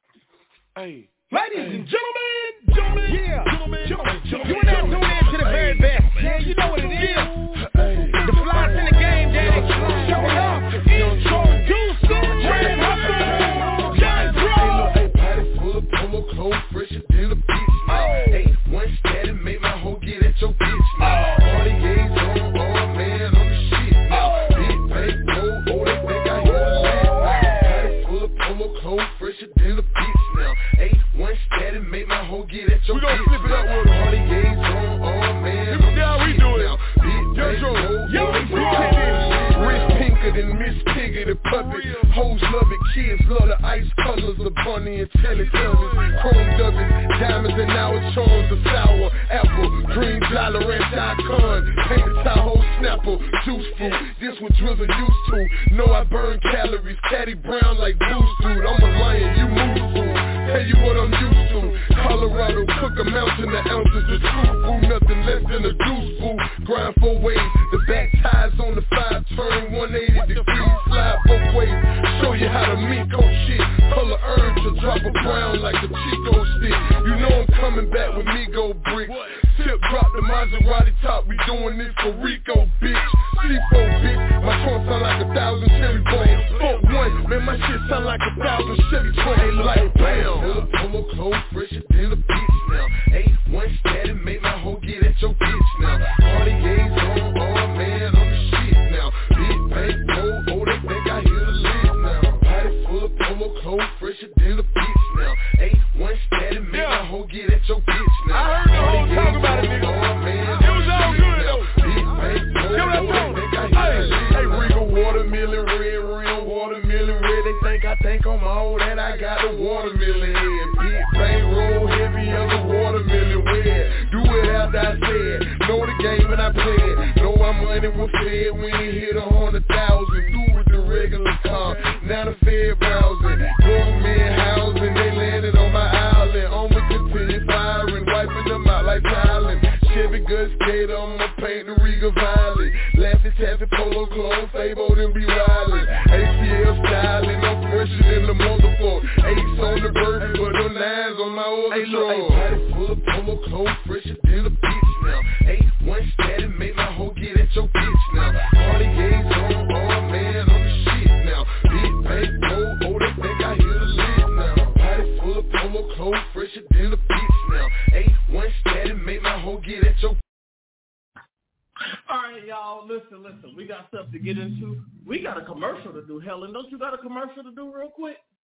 Hey. Ladies hey. and gentlemen, gentlemen, yeah, gentlemen, gentlemen, gentlemen. You are now tuned in to the very best. Yeah, you know what it is. Hey. The flies in the game, daddy. Showing up. Introducing Grand Hustle. John Bro. Hey, party full of promo clothes, fresher than a bitch. Hey, one stat and make my hoe get at your bitch. Now, party games on, oh man, I'm the shit. Now, big bank, no, oh, they think I hear the last. Party full of promo clothes, fresher than a bitch. Now, hey, one stat and make my hoe get at your bitch. We gon' flip it up with party games on, oh man, I'm the shit. We do it. Now, big bank, no, oh, they think I hear the last. Wrist pinker than Miss Piggy the puppet. Hoes love it, kids love the ice colors of Bunny and Teletubbies. Chrome dubbies, diamonds and our charms, the sour apple, green dollar anti-con, painted Tahoe snapper, juice fruit. This what Drizzle used to. Know I burn calories, Caddy Brown like Boost dude. I'm a lion, you move fool. Tell you what I'm used to. Colorado, cook a mountain of ounces of truth, boo. Nothing less than a deuce, boo. Grind four ways, the back ties on the five, turn one eighty degrees, slide both ways. Show you how to meet coach shit. Color urge to drop a brown like a Chico stick. You know I'm coming back with Migo bricks. Tip drop the Maserati top, we doing this for Rico, bitch. C four, bitch, my trunk sound like a thousand Chevy bones. Fuck one, man, my shit sound like a thousand Chevy bones. Like bam, full of promo clothes, fresher than a bitch now. Hey, one stat and make my hoe get at your bitch now. Party games on, oh man, I'm the shit now. Big bank, no, oh they think I hear the list now. Party full of promo clothes, fresher than a bitch now. Hey, one stat and make my hoe get at your bitch now. I heard the whole talk about it, nigga. Oh, man, it was all good though. Big bank, no, oh they think I hear the list. Hey, Regal watermelon red, real watermelon red. They think I think I'm old and I got a watermelon head. Big bank roll heavy as a watermelon wet. Do it after I said. Know the game and I play it. Know my money was fed when it hit a hundred thousand. Through with the regular car. Now the Fed browsing. Government housing. They landed on my island. I'ma continue firing. Wiping them out like Thailand. Chevy good skater. I'ma paint the Riga violet. Laffy taffy polo clothes. Fable and be riding. A T L styling. I'm fresher than the motherfucker. Ace on the bird. But them nines on my other hey, look, hey, party full of promo clothes. Fresher than a bitch now. Hey, one stat and make my hoe get at your bitch now. Party games on, oh man, I'm the shit now. Big bank, no, oh they think I hear the list now. Party full of promo clothes, fresher than a bitch now. Hey, one stat and make my hoe get at your. All right, y'all, listen, listen. We got stuff to get into. We got a commercial to do. Helen, don't you got a commercial to do real quick?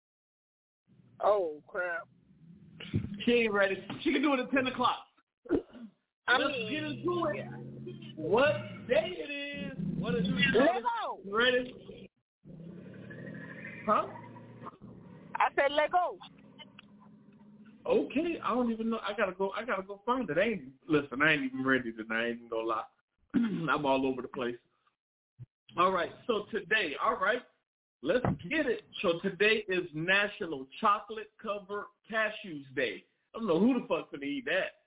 Oh, crap. She ain't ready. She can do it at ten o'clock. I Let's mean, get into it. Yeah. What day it is? What is it? Lego. You ready? Huh? I said Lego. Okay, I don't even know. I gotta go. I gotta go find it. I ain't listen. I ain't even ready tonight. I ain't even gonna lie. I'm all over the place. All right. So today, all right, let's get it. So today is National Chocolate Covered Cashews Day. I don't know who the fuck's gonna eat that.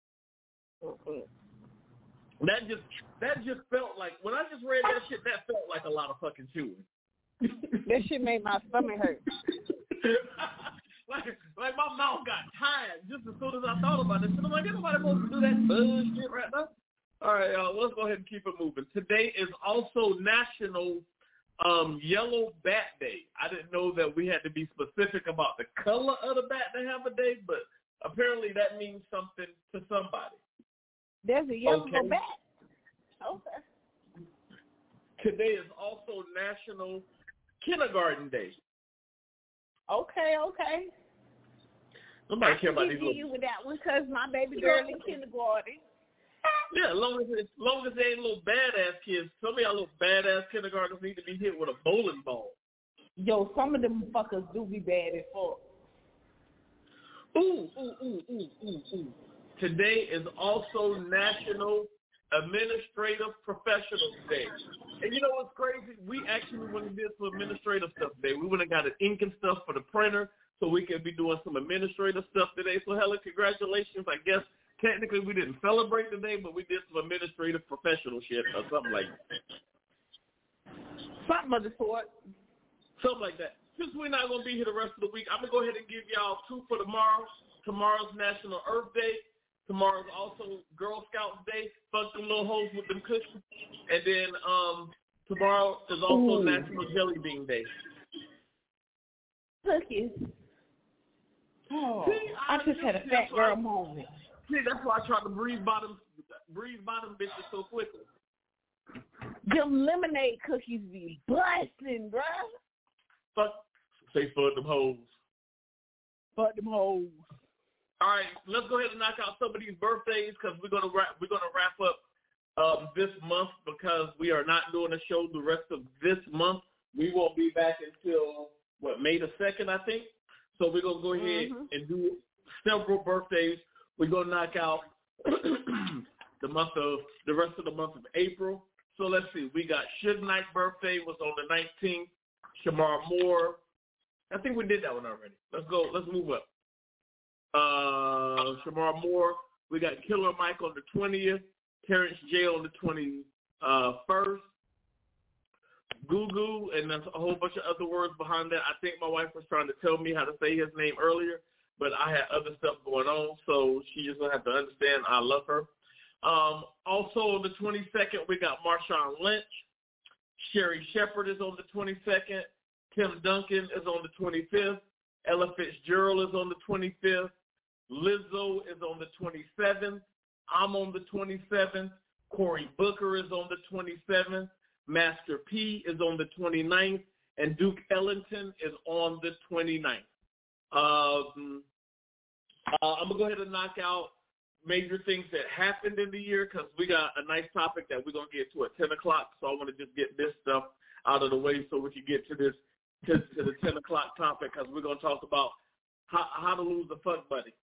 Mm-hmm. That just that just felt like when I just read that shit. That felt like a lot of fucking chewing. That shit made my stomach hurt. like, like my mouth got tired just as soon as I thought about it. So I'm like, ain't nobody supposed to do that bullshit right now. All right, y'all, let's go ahead and keep it moving. Today is also National um, Yellow Bat Day. I didn't know that we had to be specific about the color of the bat to have a day, but apparently that means something to somebody. There's a yellow okay. bat. Okay. Today is also National Kindergarten Day. Okay, okay. Nobody I care about can these give little... you with that one because my baby girl in kindergarten. Yeah, as long as, as long as they ain't little badass kids. Some of y'all little badass kindergartners need to be hit with a bowling ball. Yo, some of them fuckers do be bad as fuck. Ooh, ooh, ooh, ooh, ooh, ooh. Today is also National Administrative Professionals Day. And you know what's crazy? We actually went and did some administrative stuff today. We went and got an ink and stuff for the printer so we can be doing some administrative stuff today. So, Helen, congratulations. I guess technically we didn't celebrate today, but we did some administrative professional shit or something like that. Something of the sort. Something like that. Since we're not going to be here the rest of the week, I'm going to go ahead and give y'all two for tomorrow. Tomorrow's National Earth Day. Tomorrow's also Girl Scouts Day. Fuck them little hoes with them cookies. And then um, tomorrow is also Ooh. National Jelly Bean Day. Cookies. Oh, See, I, I just had a fat girl moment. See, that's why I tried to breathe bottom, breathe bottom bitches so quickly. Them lemonade cookies be busting, bruh. Fuck. Say fuck them hoes. Fuck them hoes. All right, let's go ahead and knock out some of these birthdays because we're gonna wrap. We're gonna wrap up um, this month because we are not doing a show the rest of this month. We won't be back until what May the second, I think. So we're gonna go ahead mm-hmm. and do several birthdays. We're gonna knock out the month of the rest of the month of April. So let's see. We got Suge Knight's birthday was on the nineteenth. Shamar Moore. I think we did that one already. Let's go. Let's move up. Uh, Shamar Moore. We got Killer Mike on the twentieth. Terrence J on the twenty-first. Gugu, and there's a whole bunch of other words behind that. I think my wife was trying to tell me how to say his name earlier, but I had other stuff going on, so she just going to have to understand I love her. Um, also on the twenty-second, we got Marshawn Lynch. Sherry Shepard is on the twenty-second. Tim Duncan is on the twenty-fifth. Ella Fitzgerald is on the twenty-fifth. Lizzo is on the twenty-seventh. I'm on the twenty-seventh. Cory Booker is on the twenty-seventh. Master P is on the twenty-ninth. And Duke Ellington is on the twenty-ninth. Um, uh, I'm going to go ahead and knock out major things that happened in the year because we got a nice topic that we're going to get to at ten o'clock. So I want to just get this stuff out of the way so we can get to this to, to the ten o'clock topic because we're going to talk about how, how to lose a fuck buddy.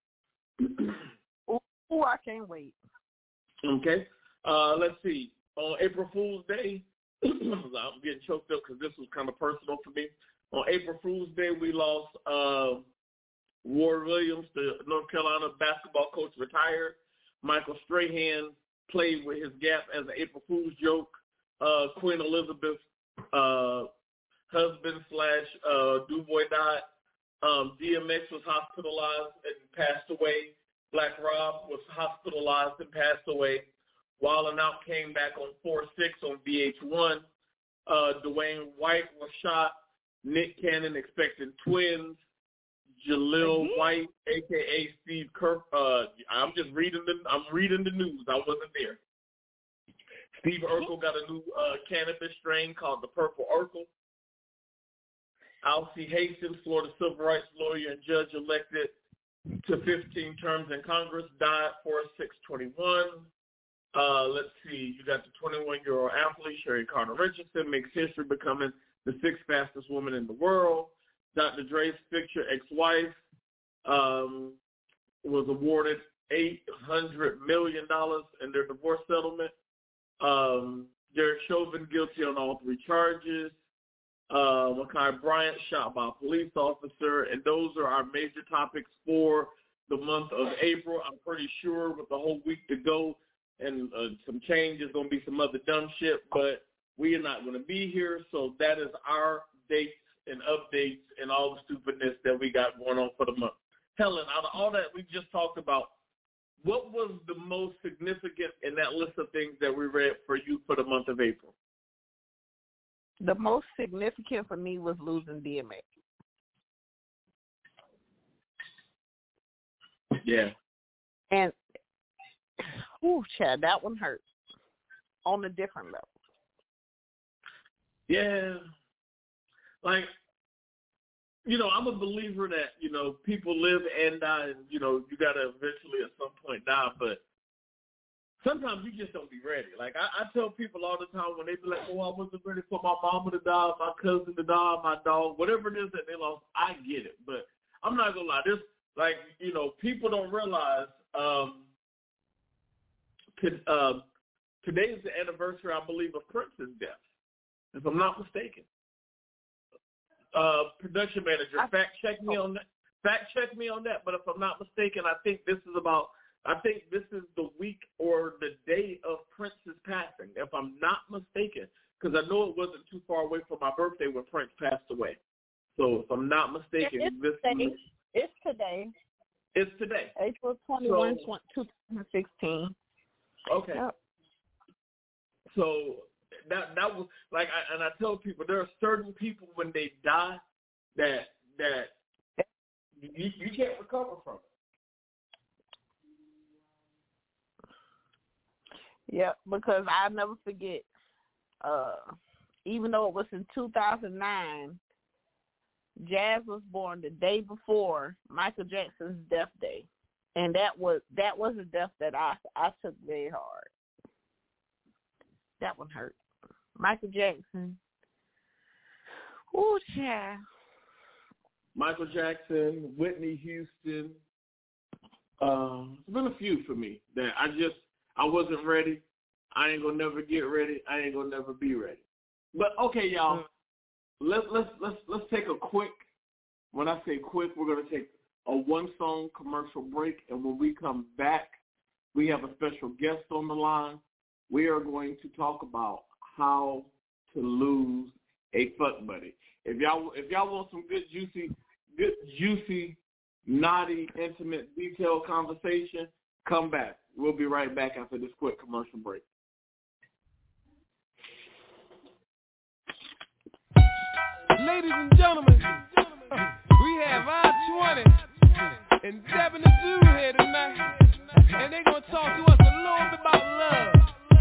Oh, I can't wait. Okay. Uh, let's see. On April Fool's Day, I'm getting choked up because this was kind of personal for me. On April Fool's Day, we lost uh, Ward Williams, the North Carolina basketball coach, retired. Michael Strahan played with his gap as an April Fool's joke. Uh, Queen Elizabeth, uh, husband slash uh, DuBois died. Um, D M X was hospitalized and passed away. Black Rob was hospitalized and passed away. Wild 'N Out came back on four six on V H one. Uh, Dwayne White was shot. Nick Cannon expecting twins. Jaleel mm-hmm. White, a k a. Steve Kirk. Uh, I'm just reading the. I'm reading the news. I wasn't there. Steve Urkel got a new uh, cannabis strain called the Purple Urkel. Alcee Hastings, Florida civil rights lawyer and judge elected to fifteen terms in Congress, died four six twenty-one. Uh, let's see. You got the twenty-one-year-old athlete, Sherry Carter Richardson, makes history becoming the sixth fastest woman in the world. Doctor Dre's fictional ex-wife um, was awarded eight hundred million dollars in their divorce settlement. Um, Derek Chauvin guilty on all three charges. Uh, Ma'Khia Bryant shot by a police officer. And those are our major topics for the month of April. I'm pretty sure with the whole week to go and uh, some change, there's going to be some other dumb shit, but we are not going to be here. So that is our dates and updates and all the stupidness that we got going on for the month. Helen, out of all that we just talked about, what was the most significant in that list of things that we read for you for the month of April? The most significant for me was losing D M X. Yeah. And, ooh, Chad, that one hurt on a different level. Yeah. Like, you know, I'm a believer that, you know, people live and die, and, you know, you got to eventually at some point die. But sometimes you just don't be ready. Like, I, I tell people all the time when they be like, oh, I wasn't ready for my mama to die, my cousin to die, my dog, whatever it is that they lost, I get it. But I'm not going to lie. This, like, you know, people don't realize um, could, um, today is the anniversary, I believe, of Prince's death, if I'm not mistaken. Uh, production manager, fact check me on that. Fact check me on that. But if I'm not mistaken, I think this is about. I think this is the week or the day of Prince's passing, if I'm not mistaken, because I know it wasn't too far away from my birthday when Prince passed away. So if I'm not mistaken, it's this today. is, It's today. It's today. April twenty-first, so, twenty sixteen. Okay. Yep. So that that was like, I, and I tell people there are certain people when they die that that you, you can't recover from it. Yeah, because I'll never forget, uh, even though it was in two thousand nine, Jazz was born the day before Michael Jackson's death day. And that was that was a death that I, I took very hard. That one hurt. Michael Jackson. Ooh, child. Michael Jackson, Whitney Houston. Uh, it's been a few for me that I just, I wasn't ready. I ain't gonna never get ready. I ain't gonna never be ready. But okay, y'all, let's let's let's let's take a quick. When I say quick, we're gonna take a one-song commercial break, and when we come back, we have a special guest on the line. We are going to talk about how to lose a fuck buddy. If y'all if y'all want some good juicy, good juicy, naughty, intimate, detailed conversation, come back. We'll be right back after this quick commercial break. Ladies and gentlemen, we have I twenty and Devin the Dude here tonight, and they're going to talk to us a little bit about love.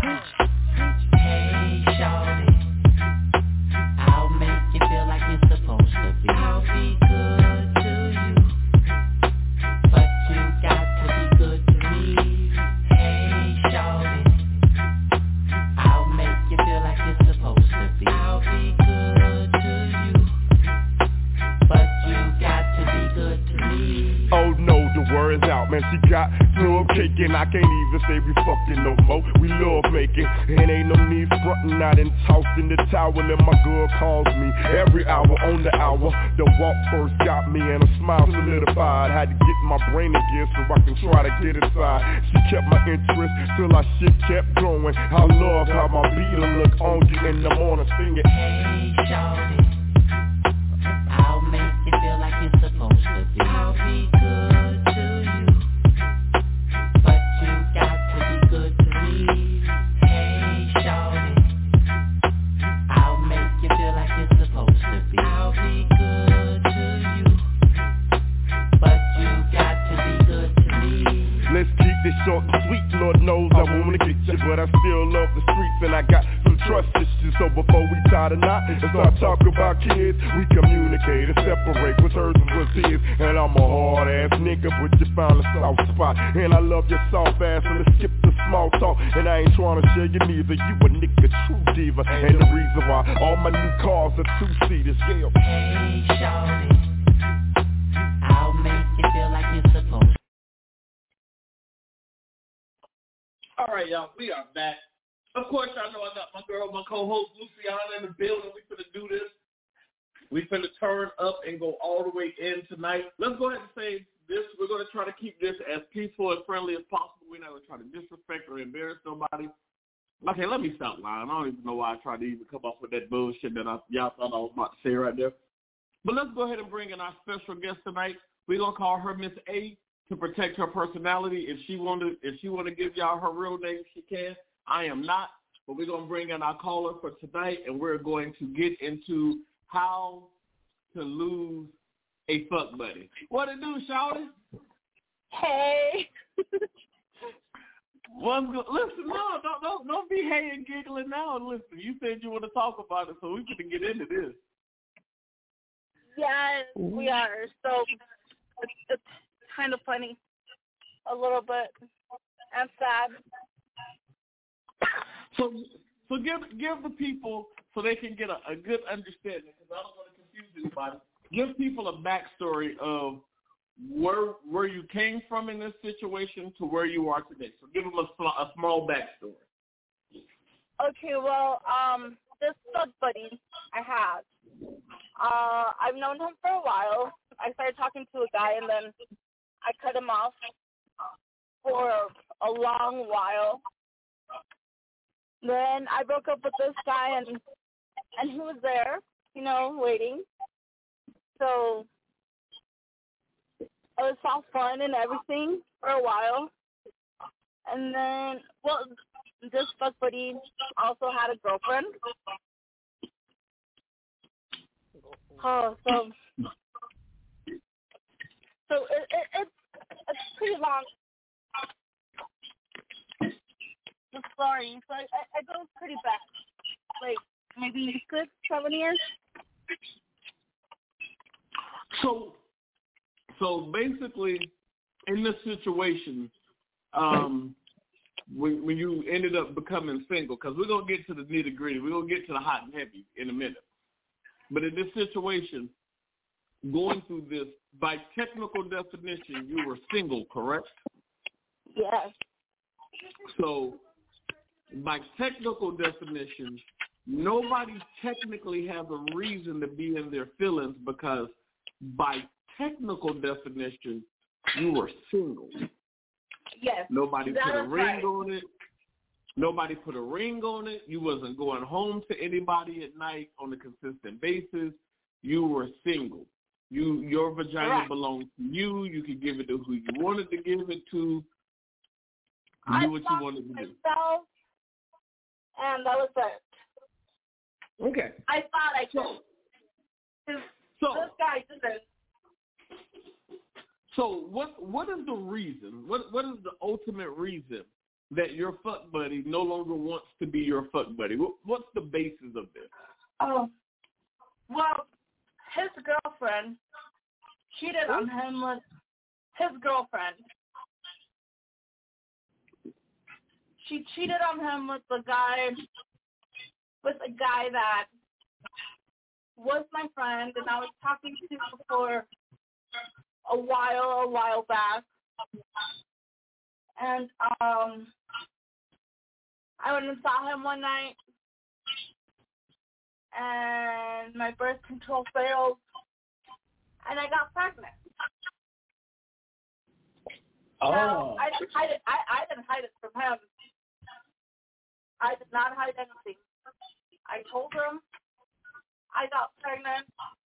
Hey, shawty, I'll make you feel like you're supposed to be. I'll be good to you, but you got to be good to me. Hey, shawty, I'll make you feel like you're supposed to be. I'll be good to you, but you got to be good to me. Oh no, the word is out, man, she got club kicking. I can't even say we fucking no more. We love making, and ain't no need frontin'. I done tossed in the towel, and my girl calls me every hour on the hour. The walk first got me, and a smile solidified. Had to get my brain again so I can try to get inside. She kept my interest till our shit kept going. I love how my beater look on you in the morning singing. Hey, shawty, I'll make you feel like you're supposed to be. I'll be good to you, but you got to be good to me. Hey, shawty, I'll make you feel like you're supposed to be. I'll be good to you, but you got to be good to me. Let's keep this short and sweet. Lord knows I wanna get you, but I still love the streets, and I got some trust issues. So before we tie the knot and start talking about kids, we communicate and separate what's hers and what's his. And I'm a hard ass nigga, but you found a soft spot, and I love your soft ass. So let's skip the small talk, and I ain't trying to share you neither. You a nigga, true diva, and the reason why all my new cars are two seaters. Yeah. Hey, shawty, I'll make you feel like you're supposed to. All right, y'all, we are back. Of course, y'all know I got my girl, my co-host, Luciana, in the building. We finna do this. We finna turn up and go all the way in tonight. Let's go ahead and say this. We're going to try to keep this as peaceful and friendly as possible. We're not going to try to disrespect or embarrass nobody. Okay, let me stop lying. I don't even know why I tried to even come up with that bullshit that I, y'all thought I was about to say right there. But let's go ahead and bring in our special guest tonight. We're going to call her Miss A to protect her personality. If she want to, if she want to give y'all her real name, she can. I am not, but we're going to bring in our caller for tonight, and we're going to get into how to lose a fuck buddy. What it do, shawty? Hey. One, listen, no, don't, don't, don't be hey and giggling now. Listen, you said you want to talk about it, so we can get into this. Yes, we are. So it's, it's kind of funny, a little bit. I'm sad. So, so give give the people so they can get a, a good understanding, because I don't want to confuse anybody. Give people a backstory of where where you came from in this situation to where you are today. So give them a, a small backstory. Okay, well, um, this thug buddy I have, uh, I've known him for a while. I started talking to a guy, and then I cut him off for a long while. Then I broke up with this guy, and and he was there, you know, waiting. So it was all fun and everything for a while. And then, well, this fuck buddy also had a girlfriend. Oh, so so it, it, it's it's pretty long. The story, so it, it goes pretty back, like maybe six, seven years. So, so basically, in this situation, um, when when you ended up becoming single, because we're gonna get to the nitty gritty, we're gonna get to the hot and heavy in a minute. But in this situation, going through this, by technical definition, you were single, correct? Yes. So, by technical definition, nobody technically has a reason to be in their feelings, because by technical definition, you were single. Yes. Nobody that put a is ring right. on it. Nobody put a ring on it. You wasn't going home to anybody at night on a consistent basis. You were single. You your vagina Right. belonged to you. You could give it to who you wanted to give it to. I Do what you thought wanted to do. myself, and that was it. Okay. I thought I could. This, So this guy didn't. So what what is the reason? What what is the ultimate reason that your fuck buddy no longer wants to be your fuck buddy? What, what's the basis of this? Oh, well, his girlfriend cheated on him with his girlfriend. She cheated on him with the guy, with a guy that was my friend, and I was talking to for a while, a while back. And um, I went and saw him one night, and my birth control failed, and I got pregnant. Oh. Now, I didn't hide it. I, I didn't hide it from him. I did not hide anything. I told him I got pregnant.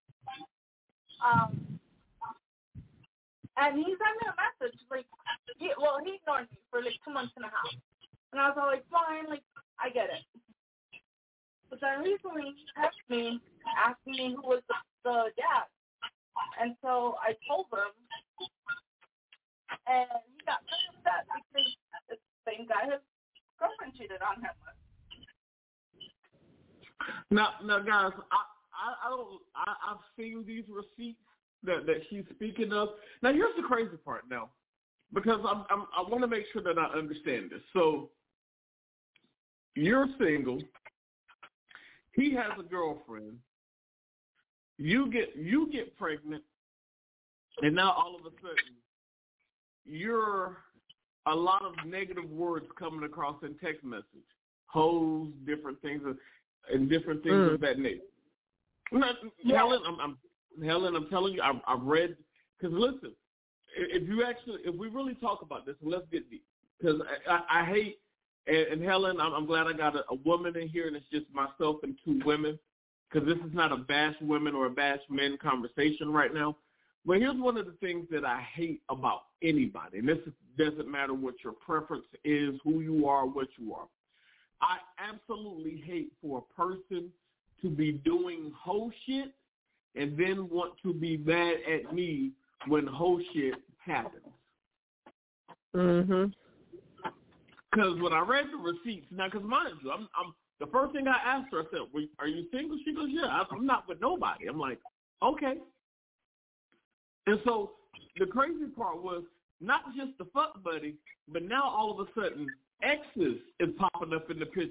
Um, and he sent me a message, like, he, well, he ignored me for like two months and a half. And I was all like, fine, like, I get it. But then recently he texted me, asking me who was the, the dad. And so I told him, and he got really upset because it's the same guy his girlfriend cheated on him with. Now, now, guys, I, I, I don't, I, I've seen these receipts that, that she's speaking of. Now, here's the crazy part now, because I'm, I'm, I want to make sure that I understand this. So, you're single. He has a girlfriend. You get, you get pregnant, and now all of a sudden, you're a lot of negative words coming across in text message, hoes, different things, of, and different things mm. of that nature. Not, yeah. Helen, I'm, I'm Helen. I'm telling you, I've, I've read. Because listen, if you actually, if we really talk about this, and let's get deep, because I, I, I hate. And, and Helen, I'm, I'm glad I got a, a woman in here, and it's just myself and two women, because this is not a bash women or a bash men conversation right now. But here's one of the things that I hate about anybody, and this doesn't matter what your preference is, who you are, what you are. I absolutely hate for a person to be doing hoe shit and then want to be mad at me when hoe shit happens. Mhm. Because when I read the receipts, now, because mind you, I'm, I'm the first thing I asked her, I said, "Are you single?" She goes, "Yeah, I'm not with nobody." I'm like, okay. And so the crazy part was not just the fuck buddy, but now all of a sudden exes is popping up in the picture.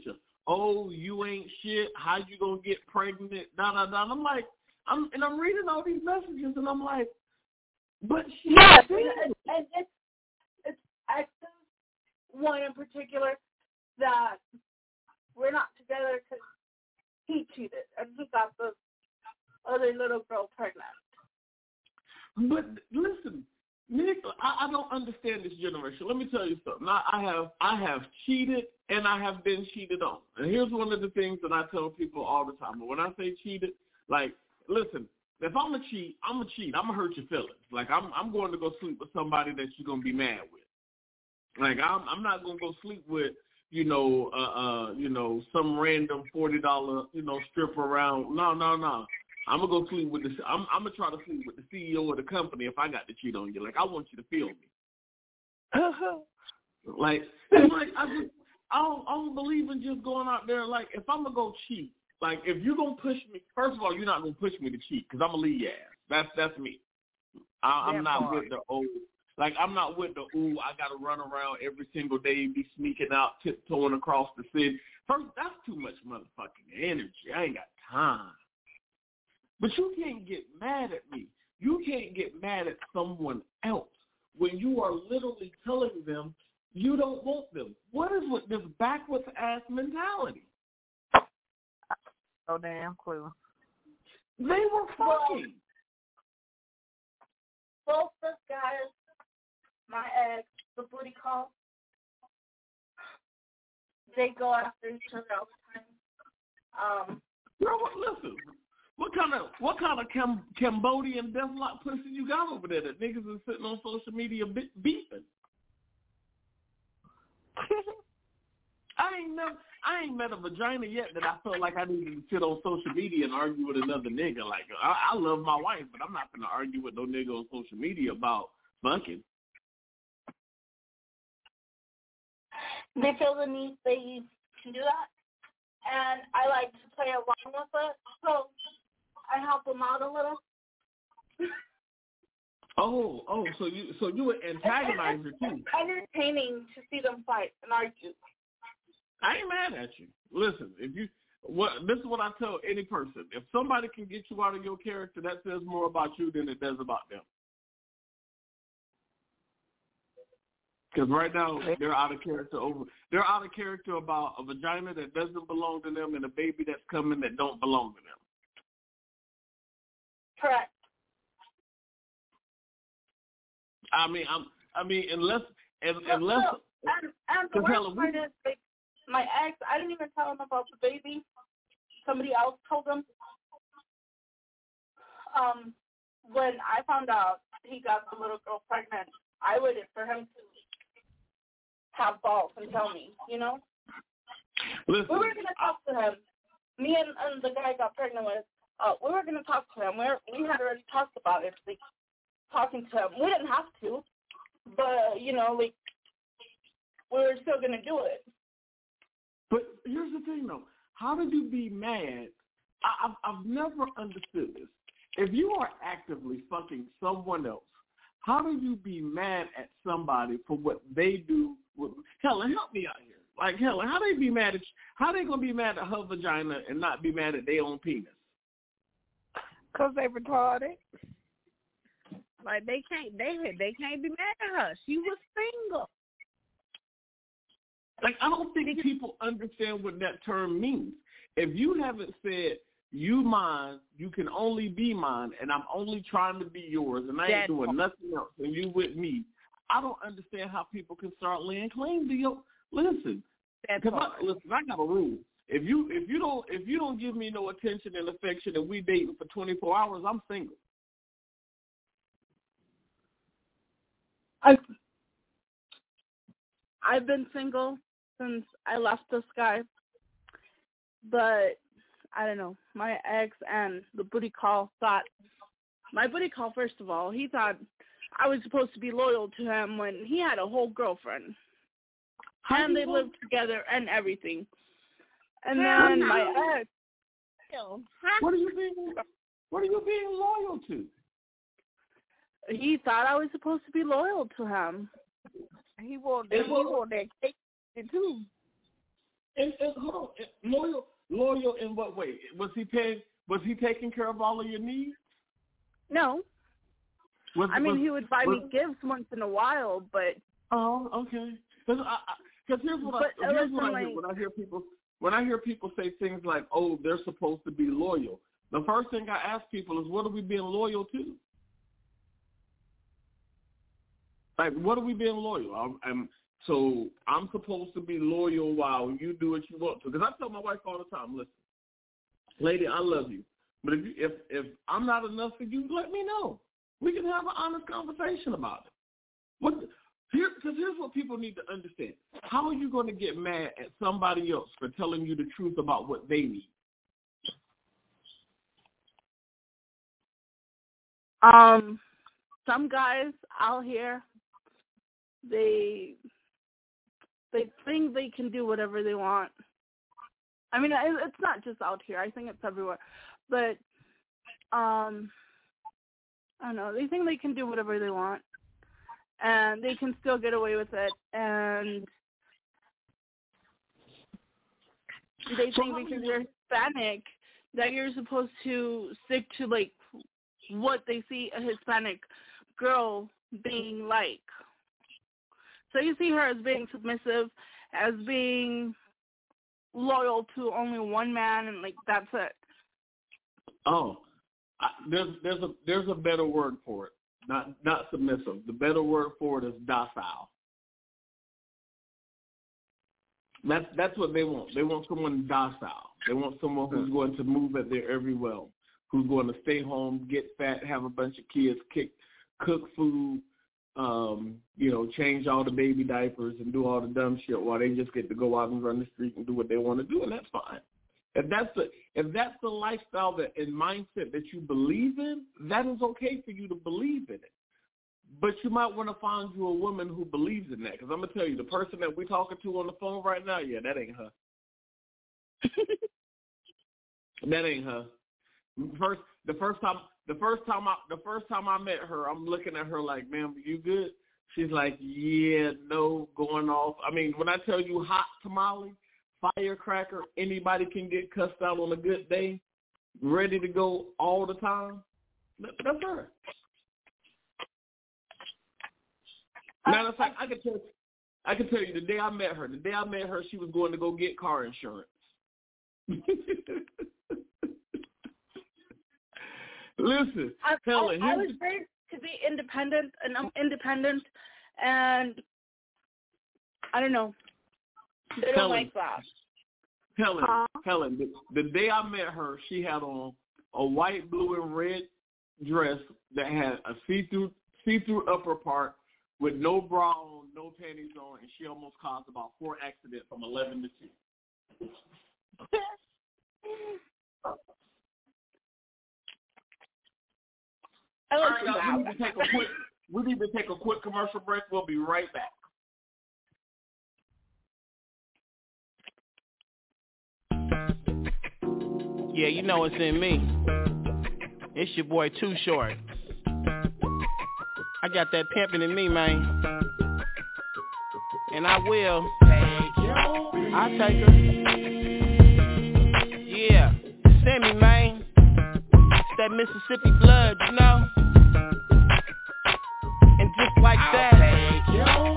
oh, you ain't shit. How you gonna get pregnant? Da da da. I'm like, I'm and I'm reading all these messages, and I'm like, but she. Yes, and, and it's it's exes, one in particular that we're not together because he cheated and he got the other little girl pregnant. But listen, Nick, I, I don't understand this generation. Let me tell you something. I, I have I have cheated and I have been cheated on. And here's one of the things that I tell people all the time. But when I say cheated, like, listen, if I'm a cheat, I'm a cheat. I'm gonna hurt your feelings. Like I'm I'm going to go sleep with somebody that you're gonna be mad with. Like I'm I'm not gonna go sleep with, you know, uh uh you know, some random forty dollar, you know, stripper around. No, no, no. I'm gonna go sleep with the. I'm, I'm gonna try to sleep with the C E O of the company if I got to cheat on you. Like I want you to feel me. like, like I just, I don't, I don't believe in just going out there. Like if I'm gonna go cheat, like if you're gonna push me, first of all, you're not gonna push me to cheat because I'm gonna leave your ass. That's that's me. I, I'm not with the old. Like I'm not with the ooh. I gotta run around every single day, be sneaking out, tiptoeing across the city. First, that's too much motherfucking energy. I ain't got time. But you can't get mad at me. You can't get mad at someone else when you are literally telling them you don't want them. What is with this backwards ass mentality? Oh damn clue. They were fucking. Both the guys, my ex, the booty call, they go after each other all the time. Um, Girl, listen. What kind of what kind of Cam- Cambodian deathlock pussy you got over there that niggas is sitting on social media be- beefing? I ain't never, I ain't met a vagina yet that I felt like I needed to sit on social media and argue with another nigga. Like I, I love my wife, but I'm not gonna argue with no nigga on social media about fucking. They feel the need they can do that, and I like to play along with it. So. I help them out a little. oh, oh, so you so you an antagonizer too. Entertaining to see them fight and argue. I ain't mad at you. Listen, if you what this is what I tell any person. If somebody can get you out of your character, that says more about you than it does about them. Because right now they're out of character over. They're out of character about a vagina that doesn't belong to them and a baby that's coming that don't belong to them. Correct. I mean, I'm. I mean, unless, and, unless. So, and, and the worst part is, like, my ex. I didn't even tell him about the baby. Somebody else told him. Um, when I found out he got the little girl pregnant, I waited for him to have balls and tell me. You know. Listen, we were gonna talk to him. Me and, and the guy I got pregnant with. Uh, we were going to talk to him. We, were, we had already talked about it, like, talking to him. We didn't have to, but, you know, like, we were still going to do it. But here's the thing, though. How did you be mad? I, I've, I've never understood this. If you are actively fucking someone else, how do you be mad at somebody for what they do? With, Helen, help me out here. Like, Helen, how they be mad at you? How they going to be mad at her vagina and not be mad at their own penis? Cause they retarded. Like they can't, they they can't be mad at her. She was single. Like I don't think people understand what that term means. If you haven't said you mine, you can only be mine, and I'm only trying to be yours, and I ain't That's doing nothing else, and you with me, I don't understand how people can start laying claim to your. Listen, because I, listen, I got a rule. If you if you don't if you don't give me no attention and affection and we dating for twenty-four hours, I'm single. I've I've been single since I left this guy, but I don't know. My ex and the booty call thought my booty call. First of all, he thought I was supposed to be loyal to him when he had a whole girlfriend, How and they know? lived together and everything. And Hell then no. my ex. What are you being? What are you being loyal to? He thought I was supposed to be loyal to him. He wanted that. He wanted that cake too. And, and hold on, loyal, loyal in what way? Was he paying? Was he taking care of all of your needs? No. Was, I mean, was, he would buy was, me gifts once in a while, but. Oh, okay. Because here's what but, I here's listen, what I like, hear when I hear people when I hear people say things like, "Oh, they're supposed to be loyal." The first thing I ask people is, "What are we being loyal to?" Like, what are we being loyal? I'm, I'm so I'm supposed to be loyal while you do what you want to. Because I tell my wife all the time, "Listen, lady, I love you, but if you, if if I'm not enough for you, let me know. We can have an honest conversation about it." What? Here, because here's what people need to understand. How are you going to get mad at somebody else for telling you the truth about what they need? Um, some guys out here, they they think they can do whatever they want. I mean, it's not just out here. I think it's everywhere. But, um, I don't know. They think they can do whatever they want. And they can still get away with it, and they think because you're Hispanic that you're supposed to stick to, like, what they see a Hispanic girl being like. So you see her as being submissive, as being loyal to only one man, and, like, that's it. Oh, I, there's there's a there's a better word for it. Not not submissive. The better word for it is docile. That's that's what they want. They want someone docile. They want someone who's going to move at their every will, who's going to stay home, get fat, have a bunch of kids, kick, cook food, um, you know, change all the baby diapers and do all the dumb shit while they just get to go out and run the street and do what they want to do, and that's fine. If that's the if that's the lifestyle that and mindset that you believe in, that is okay for you to believe in it. But you might want to find you a woman who believes in that. Because I'm gonna tell you, the person that we're talking to on the phone right now, yeah, that ain't her. That ain't her. First, the first time, the first time I, the first time I met her, I'm looking at her like, "Ma'am, you good?" She's like, "Yeah, no, going off." I mean, when I tell you hot tamale, firecracker, anybody can get cussed out on a good day, ready to go all the time. That's her. Matter of fact, I can tell, I can tell you the day I met her. The day I met her, she was going to go get car insurance. Listen, I, Helen, I, I was raised to be independent, and I'm independent, and I don't know. They don't Helen, like that. Helen, huh? Helen, the, the day I met her, she had on a white, blue, and red dress that had a see-through see-through upper part with no bra on, no panties on, and she almost caused about four accidents from eleven to two. I All right, guys, we need to take a quick. We need to take a quick commercial break. We'll be right back. Yeah, you know it's in me. It's your boy Too Short. I got that pimping in me, man. And I will. I'll take her. Yeah, send me, man. It's that Mississippi blood, you know. And just like I'll that. Take your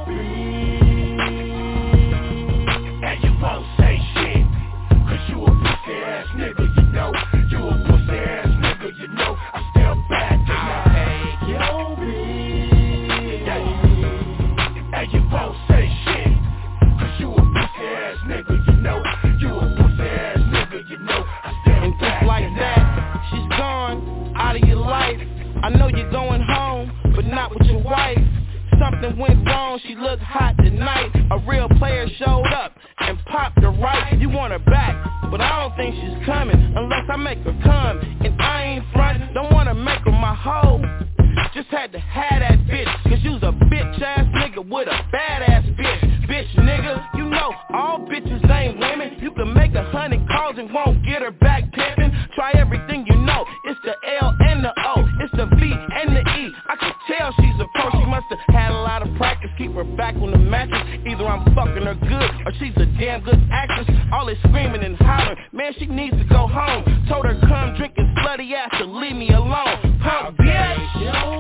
and you won't say shit. Cause you a pussy ass nigga, you know. You a pussy ass nigga, you know. I step back and I'll take your beat. And you won't say shit. Cause you a pussy ass nigga, you know. You a pussy ass nigga, you know. I step and back just like and that, she's gone out of your life. I know you're going home, but not with your wife. Something went wrong, she looked hot tonight. A real player showed up and popped her right. You want her back, but I don't think she's coming unless I make her come. And I ain't frontin', don't wanna make her my hoe. Just had to have that bitch, cause you's a bitch ass nigga with a badass bitch. Bitch nigga, you know all bitches ain't women. You can make a hundred calls and won't get her back pimpin'. Try everything you know, it's the L and the O, it's the V and the E. I can tell she's a pro, she musta had a lot of practice. Keep her back on the mattress, either I'm fucking her good or she's a damn good actress. and hollering. Man, she needs to go home. Told her come drink and slutty ass to leave me alone. Punk bitch.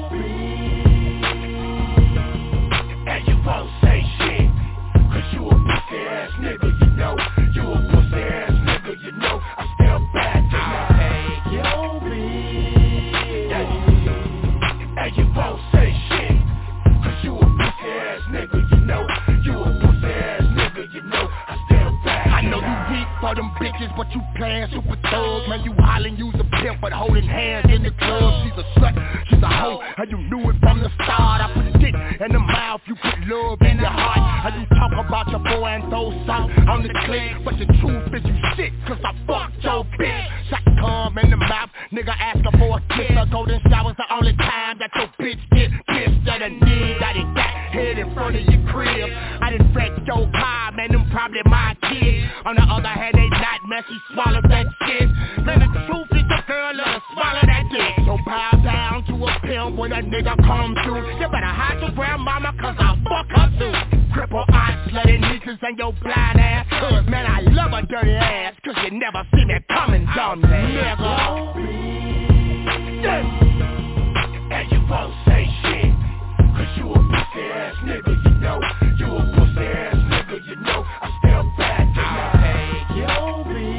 And you won't say shit, cause you a pussy ass nigga, you know. You a pussy ass nigga, you know. I step back and I take your bitch. And you won't say shit, cause you a pussy ass nigga, you know. You a pussy ass nigga, you know. I step back. I know you weak for them bitches, but you playin' super thug. Man, you hollin', use a pimp, but holding hands in the club. She's a slut, she's a hoe, and you knew it from the start. I put dick in the mouth, you put love in your heart. And you talk about your boy and throw salt on the clip, but the truth is you shit, cause I fucked your bitch. Shot cum in the mouth, nigga asking for a kiss. A golden shower's the only time that your bitch get kissed. That a need, I done got head in front of your crib. I done wrecked your car, man, them probably my kids. On the other hand, they not, man, she swallowed that shit. Man, the truth is the girl, let her swallow that dick. So bow down to a pimp when a nigga come through. You better hide your grandmama, cause I'll fuck her too. Cripple eyes, slutty nieces, and your blind ass. Cause man, I love a dirty ass, cause you never see me coming, dumb nigga. Yeah. And you won't say shit, cause you a pussy ass nigga, you know. You a pussy ass nigga, you know. I step back and I take your bitch.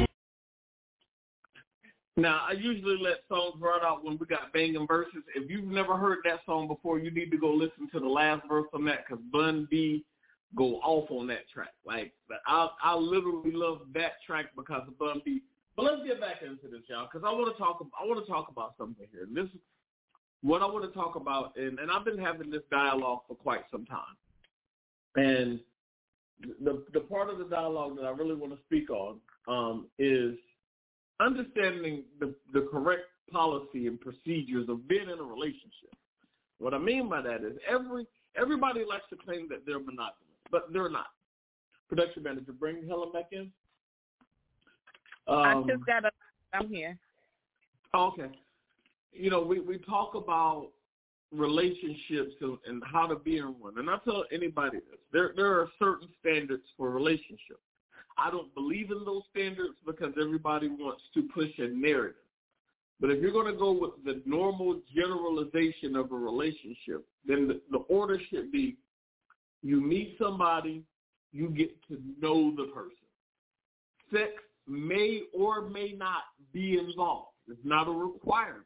Now, I usually let songs run out when we got banging verses. If you've never heard that song before, you need to go listen to the last verse on that, because Bun B go off on that track. Like, I I literally love that track because of Bun B. But let's get back into this, y'all, because I want to talk. I want to talk about something here. And this is what I want to talk about, and, and I've been having this dialogue for quite some time. And the the part of the dialogue that I really want to speak on um, is understanding the, the correct policy and procedures of being in a relationship. What I mean by that is every everybody likes to claim that they're monogamous, but they're not. Production manager, bring Helen back in. Um, I just got a, I'm here. Okay. You know, we, we talk about relationships and, and how to be in one. And I tell anybody this. There, there are certain standards for relationships. I don't believe in those standards because everybody wants to push a narrative. But if you're going to go with the normal generalization of a relationship, then the, the order should be you meet somebody, you get to know the person. Sex may or may not be involved. It's not a requirement.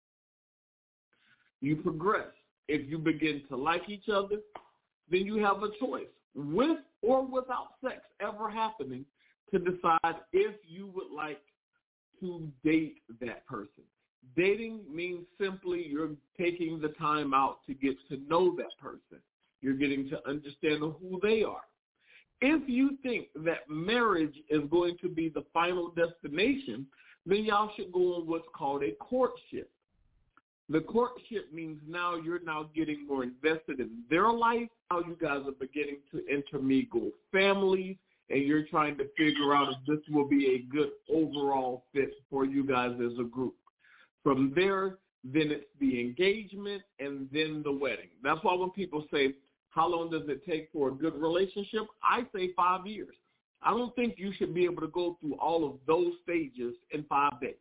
You progress. If you begin to like each other, then you have a choice, with or without sex ever happening, to decide if you would like to date that person. Dating means simply you're taking the time out to get to know that person. You're getting to understand who they are. If you think that marriage is going to be the final destination, then y'all should go on what's called a courtship. The courtship means now you're now getting more invested in their life. Now you guys are beginning to intermingle families, and you're trying to figure out if this will be a good overall fit for you guys as a group. From there, then it's the engagement and then the wedding. That's why when people say, how long does it take for a good relationship? I say five years. I don't think you should be able to go through all of those stages in five days.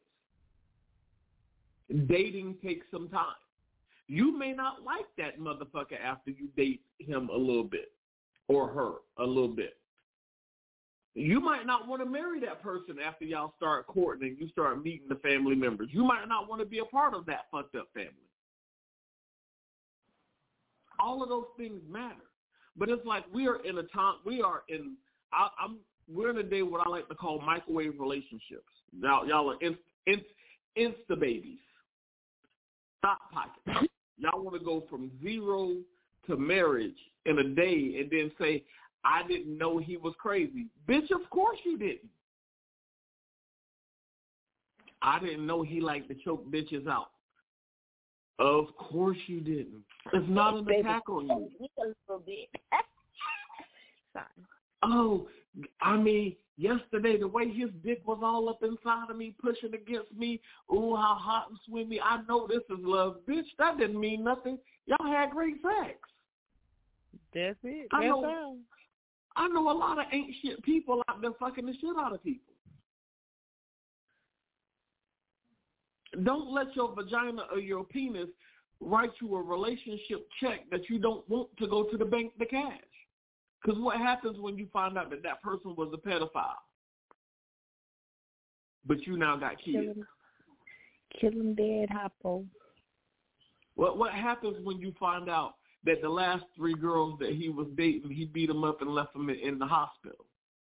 Dating takes some time. You may not like that motherfucker after you date him a little bit or her a little bit. You might not want to marry that person after y'all start courting and you start meeting the family members. You might not want to be a part of that fucked up family. All of those things matter. But it's like we are in a time, we are in, I, I'm, we're in a day what I like to call microwave relationships. Y'all, y'all are in, in, insta babies. Stop pocket. Y'all want to go from zero to marriage in a day and then say, I didn't know he was crazy. Bitch, of course you didn't. I didn't know he liked to choke bitches out. Of course you didn't. It's not an attack on you. A little bit. Sorry. Oh, I mean, yesterday, the way his dick was all up inside of me, pushing against me, ooh, how hot and swimmy. I know this is love. Bitch, that didn't mean nothing. Y'all had great sex. That's it. I That's know, all. I know a lot of ain't shit people out there fucking the shit out of people. don't let your vagina or your penis write you a relationship check that you don't want to go to the bank to cash. Because what happens when you find out that that person was a pedophile, but you now got kids? Kill him dead, Hoppo. What what happens when you find out that the last three girls that he was dating, he beat them up and left them in, in the hospital?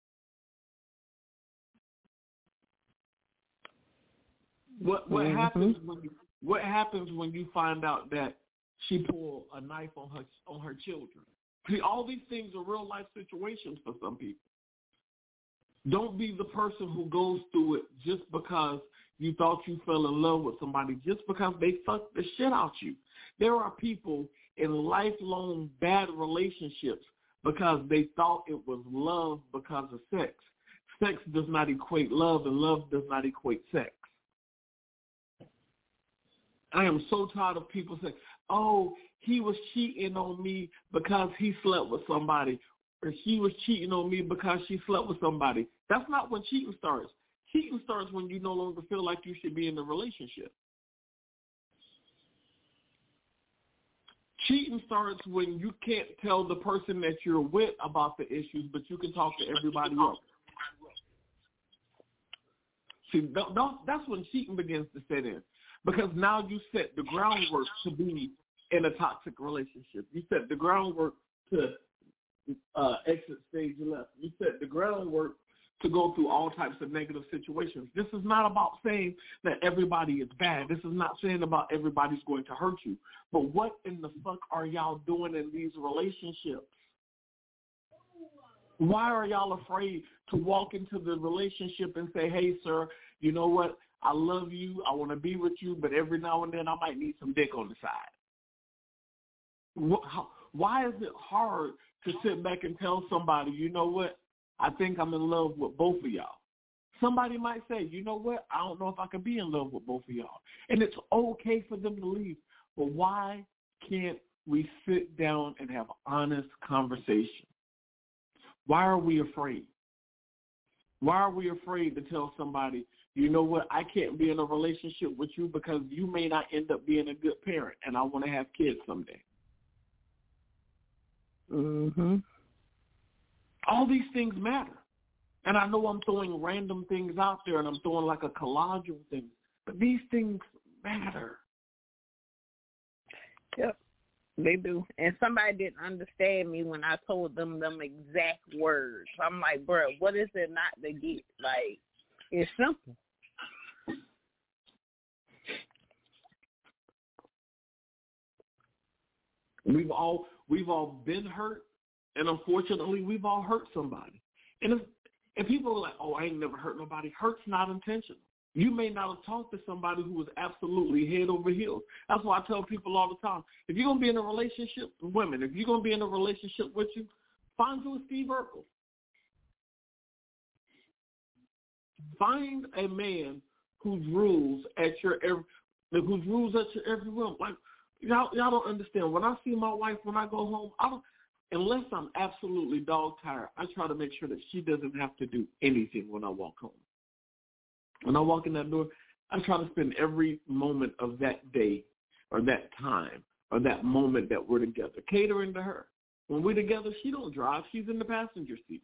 What what mm-hmm. happens when you what happens when you find out that she pulled a knife on her on her children? See, all these things are real life situations for some people. Don't be the person who goes through it just because you thought you fell in love with somebody, just because they fucked the shit out you. There are people in lifelong bad relationships because they thought it was love because of sex. Sex does not equate love, and love does not equate sex. I am so tired of people saying, oh, he was cheating on me because he slept with somebody, or she was cheating on me because she slept with somebody. That's not when cheating starts. Cheating starts when you no longer feel like you should be in a relationship. Cheating starts when you can't tell the person that you're with about the issues, but you can talk to everybody else. See, that's when cheating begins to set in, because now you set the groundwork to be in a toxic relationship. You set the groundwork to uh, exit stage left. You set the groundwork to go through all types of negative situations. This is not about saying that everybody is bad. This is not saying about everybody's going to hurt you. But what in the fuck are y'all doing in these relationships? Why are y'all afraid to walk into the relationship and say, hey, sir, you know what? I love you. I want to be with you, but every now and then I might need some dick on the side. Why is it hard to sit back and tell somebody, you know what? I think I'm in love with both of y'all. Somebody might say, you know what? I don't know if I can be in love with both of y'all. And it's okay for them to leave. But why can't we sit down and have honest conversation? Why are we afraid? Why are we afraid to tell somebody, you know what? I can't be in a relationship with you because you may not end up being a good parent, and I want to have kids someday. Mm-hmm. All these things matter. And I know I'm throwing random things out there, and I'm throwing like a collage of things, but these things matter. Yep, they do. And somebody didn't understand me when I told them them exact words. I'm like, bro, what is it not to get? Like, it's simple. We've all we've all been hurt. And unfortunately, we've all hurt somebody. And if, if people are like, oh, I ain't never hurt nobody, hurt's not intentional. You may not have talked to somebody who was absolutely head over heels. That's why I tell people all the time, if you're going to be in a relationship, women, if you're going to be in a relationship with you, find you a Steve Urkel. Find a man whose rules at your every, whose rules at your every room. Like, y'all, y'all don't understand. When I see my wife, when I go home, I don't, unless I'm absolutely dog tired, I try to make sure that she doesn't have to do anything when I walk home. When I walk in that door, I try to spend every moment of that day or that time or that moment that we're together catering to her. When we're together, she don't drive. She's in the passenger seat.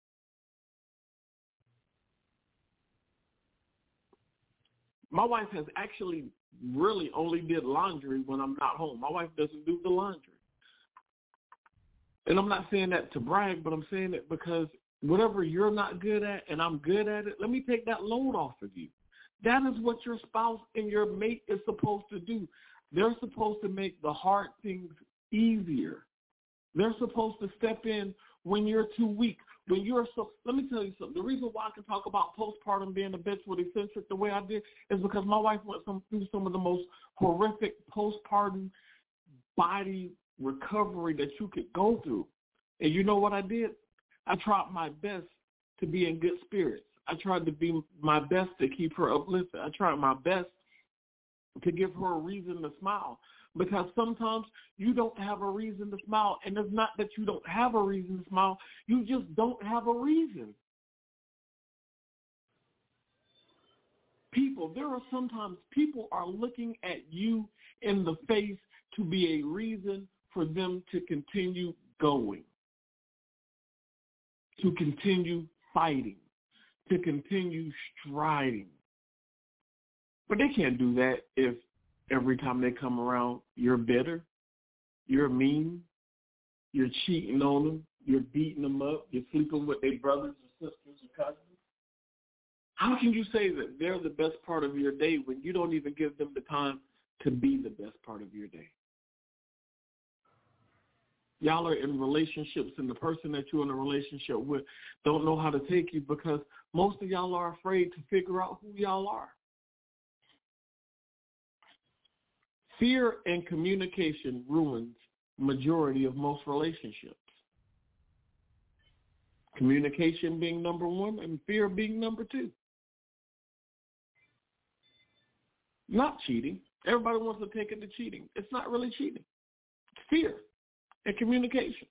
My wife has actually really only did laundry when I'm not home. My wife doesn't do the laundry. And I'm not saying that to brag, but I'm saying it because whatever you're not good at and I'm good at it, let me take that load off of you. That is what your spouse and your mate is supposed to do. They're supposed to make the hard things easier. They're supposed to step in when you're too weak. When you're so, let me tell you something. The reason why I can talk about postpartum being a bitch with eccentric the way I did is because my wife went some, through some of the most horrific postpartum body recovery that you could go through. And you know what I did? I tried my best to be in good spirits. I tried to be my best to keep her uplifted. I tried my best to give her a reason to smile. Because sometimes you don't have a reason to smile. And it's not that you don't have a reason to smile. You just don't have a reason. people, there are sometimes people are looking at you in the face to be a reason for them to continue going, to continue fighting, to continue striding. But they can't do that if every time they come around, you're bitter, you're mean, you're cheating on them, you're beating them up, you're sleeping with their brothers or sisters or cousins. How can you say that they're the best part of your day when you don't even give them the time to be the best part of your day? Y'all are in relationships, and the person that you're in a relationship with don't know how to take you because most of y'all are afraid to figure out who y'all are. Fear and communication ruins majority of most relationships. Communication being number one and fear being number two. Not cheating. Everybody wants to take it to cheating. It's not really cheating. It's fear and communication.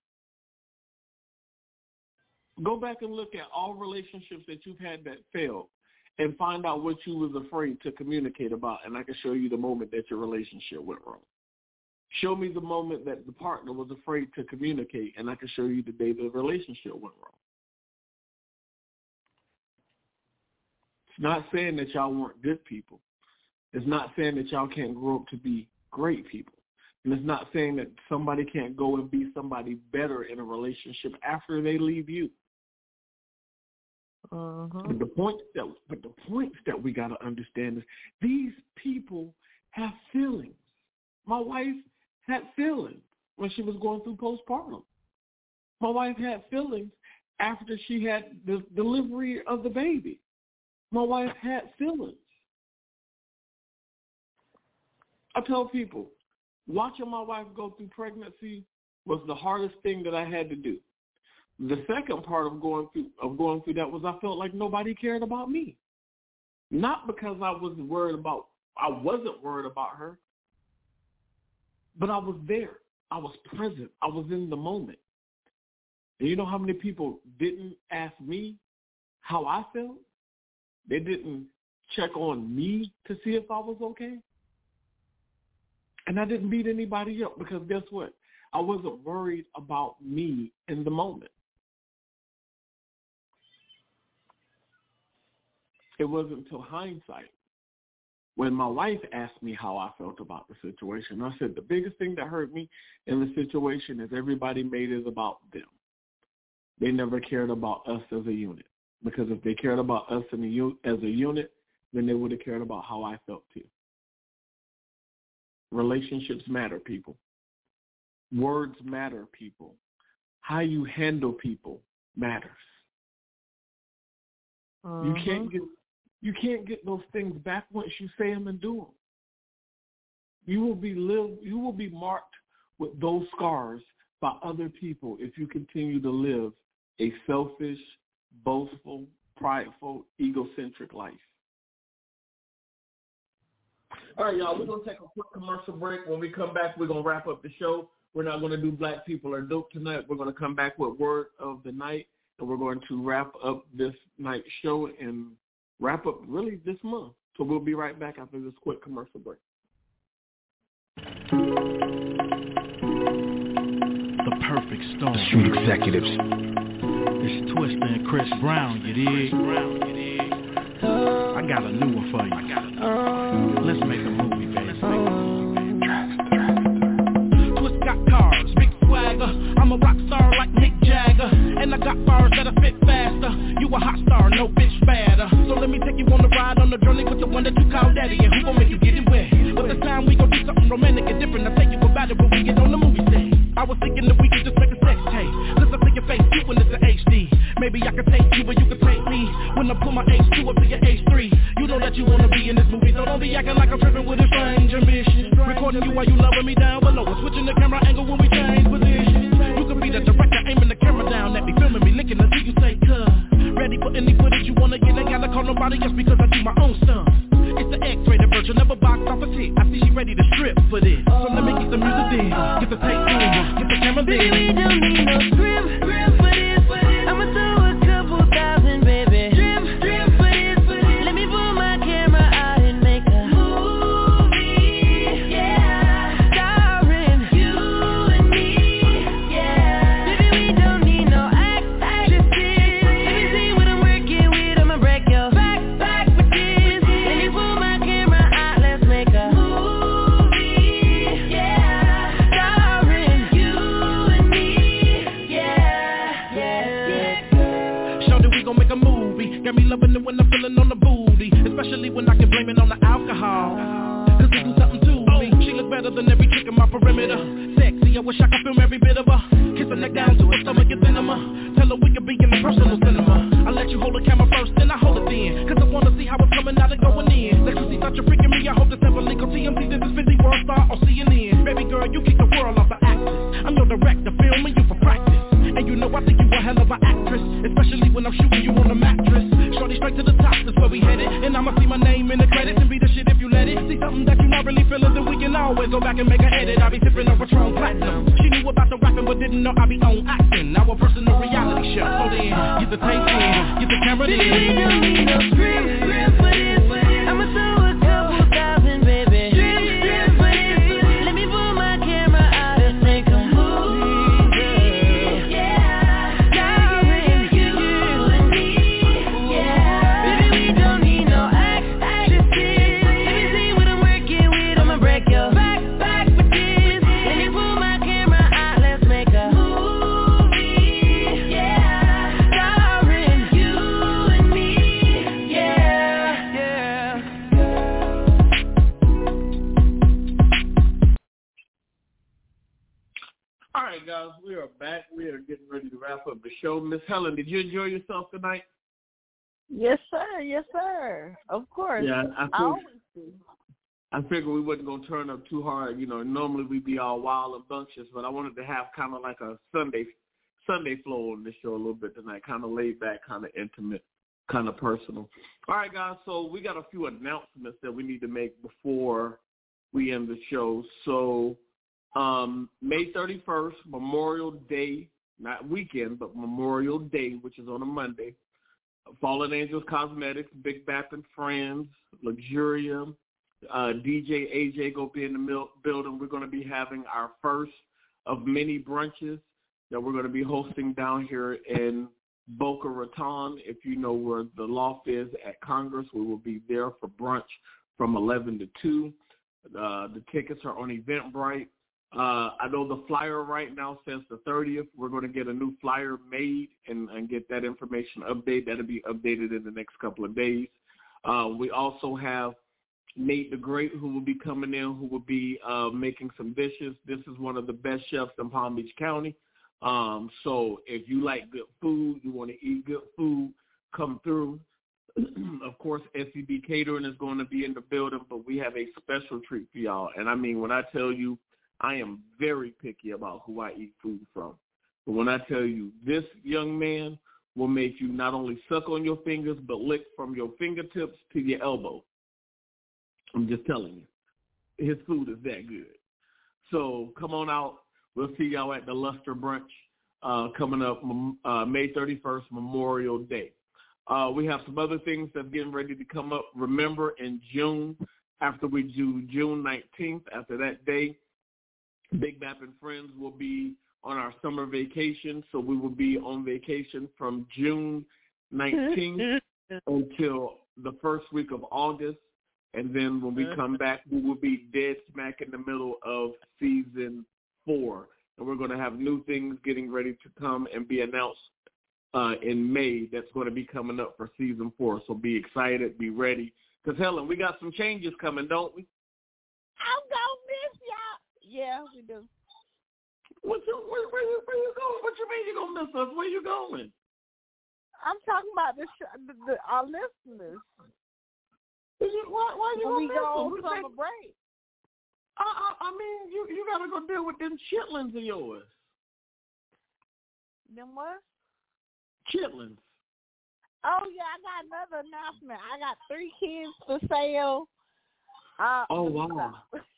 Go back and look at all relationships that you've had that failed and find out what you was afraid to communicate about, and I can show you the moment that your relationship went wrong. Show me the moment that the partner was afraid to communicate, and I can show you the day the relationship went wrong. It's not saying that y'all weren't good people. It's not saying that y'all can't grow up to be great people. And it's not saying that somebody can't go and be somebody better in a relationship after they leave you. Uh-huh. But the point that but the points that we got to understand is these people have feelings. My wife had feelings when she was going through postpartum. My wife had feelings after she had the delivery of the baby. My wife had feelings. I tell people, watching my wife go through pregnancy was the hardest thing that I had to do. The second part of going through of going through that was I felt like nobody cared about me. Not because I was worried about, I wasn't worried about her, but I was there. I was present. I was in the moment. And you know how many people didn't ask me how I felt? They didn't check on me to see if I was okay. And I didn't beat anybody up because guess what? I wasn't worried about me in the moment. It wasn't until hindsight when my wife asked me how I felt about the situation. I said the biggest thing that hurt me in the situation is everybody made it about them. They never cared about us as a unit. Because if they cared about us in a, as a unit, then they would have cared about how I felt too. Relationships matter, people. Words matter, people. How you handle people matters. Uh-huh. You can't get you can't get those things back once you say them and do them. You will be live. You will be marked with those scars by other people if you continue to live a selfish, boastful, prideful, egocentric life. All right, y'all, we're going to take a quick commercial break. When we come back, we're going to wrap up the show. We're not going to do Black People Are Dope tonight. We're going to come back with Word of the Night, and we're going to wrap up this night's show and wrap up really this month. So we'll be right back after this quick commercial break. The perfect storm. The Street Executives. It's Twista and Chris Brown, you dig? I got a new one for you. Let's make a movie, baby. Twist got cars, big swagger. I'm a rock star like Mick Jagger. And I got bars that'll fit faster. You a hot star, no bitch fatter. So let me take you on the ride on the journey with the one that you call daddy. And who gon' make you get it wet? But this time we gon' do something romantic and different. I'll take you about it when we get on the movie set. I was thinking that we could just make a sex tape. Listen to your face, cute when it's an H D. Maybe I can take you, but you can take me. When I put my H two up to your H three. You know that you wanna be in this movie, so don't be acting like I'm tripping with a strange ambition. Recording you while you loving me down below. Switching the camera angle when we change position. You could be the director, aiming the camera down at me, filming me, licking until you say, "Cuz." Ready for any footage you wanna get, ain't gotta call nobody else because I do my own stuff. It's the X-rated version, never box office hit. I see she ready to strip for this. So let me get the music in, get the tape in, get the camera there. Baby, don't need no script, script for this. I'ma throw a couple thousand, baby. Drip, drip for this. Let me pull my camera out. blaming on the booty, especially when I can blame it on the alcohol. Cause they do something to me. She look better than every chick in my perimeter. Sexy, I wish I could film every bit of her. Kiss her neck down to her stomach and enema. Tell her we could be in the personal cinema. I let you hold the camera first, then I hold it then. Cause I wanna see how it's coming out and going in. Let's see thought you're freaking me. I hope this ever legal T M Z. This is fifty World Star or C N N. Baby girl, you kick the world off the axis. I'm your director, filming you for practice. And you know I think you a hell of an actress, especially when I'm shooting you on the mattress. Shorty straight to the top, that's where we headed. And I'ma see my name in the credits and be the shit if you let it. See something that you not really feeling, then we can always go back and make an edit. I be tipping over Patron Platinum. She knew about the rapping but didn't know I be on acting. Now a personal reality show. So then, get the tape in, get the camera in. Baby, don't need no script, script for this. I'ma throw a couple thousand, baby. Script for this. Let me pull my camera out and make a movie. All right, guys, we are back. We are getting ready to wrap up the show. Miss Helen, did you enjoy yourself tonight? Yes, sir. Yes, sir. Of course. Yeah, I, I, I figured, always do. I figured we wasn't going to turn up too hard. You know, normally we'd be all wild and bumptious, but I wanted to have kind of like a Sunday Sunday flow on this show a little bit tonight, kind of laid back, kind of intimate, kind of personal. All right, guys, so we got a few announcements that we need to make before we end the show. So um, May thirty-first, Memorial Day, not weekend, but Memorial Day, which is on a Monday. Fallen Angels Cosmetics, Big Bap and Friends, Luxurium, uh, D J A J go be in the mil- building. We're going to be having our first of many brunches that we're going to be hosting down here in Boca Raton. If you know where the loft is at Congress, we will be there for brunch from eleven to two. Uh, the tickets are on Eventbrite. Uh, I know the flyer right now says the thirtieth. We're going to get a new flyer made and, and get that information updated. That'll be updated in the next couple of days. Uh, we also have Nate the Great, who will be coming in, who will be uh, making some dishes. This is one of the best chefs in Palm Beach County. Um, so if you like good food, you want to eat good food, come through. Of course, S C B Catering is going to be in the building, but we have a special treat for y'all. And I mean, when I tell you, I am very picky about who I eat food from. But when I tell you, this young man will make you not only suck on your fingers, but lick from your fingertips to your elbow. I'm just telling you. His food is that good. So come on out. We'll see y'all at the Luster Brunch uh, coming up uh, May thirty-first, Memorial Day. Uh, we have some other things that's getting ready to come up. Remember, in June, after we do June nineteenth, after that day, Big Bap and Friends will be on our summer vacation. So we will be on vacation from June nineteenth until the first week of August. And then when we come back, we will be dead smack in the middle of season four. And we're going to have new things getting ready to come and be announced uh, in May that's going to be coming up for season four. So be excited, be ready. Because, Helen, we got some changes coming, don't we? I'm going to miss y'all. Yeah, we do. What you, where, where, you, where you going? What you mean you going to miss us? Where you going? I'm talking about the, sh- the, the our listeners. You, why, why you when we miss go on them? summer break. I, I, I mean, you, you got to go deal with them chitlins of yours. Them what? Chitlins. Oh, yeah, I got another announcement. I got three kids for sale. Uh, oh, wow.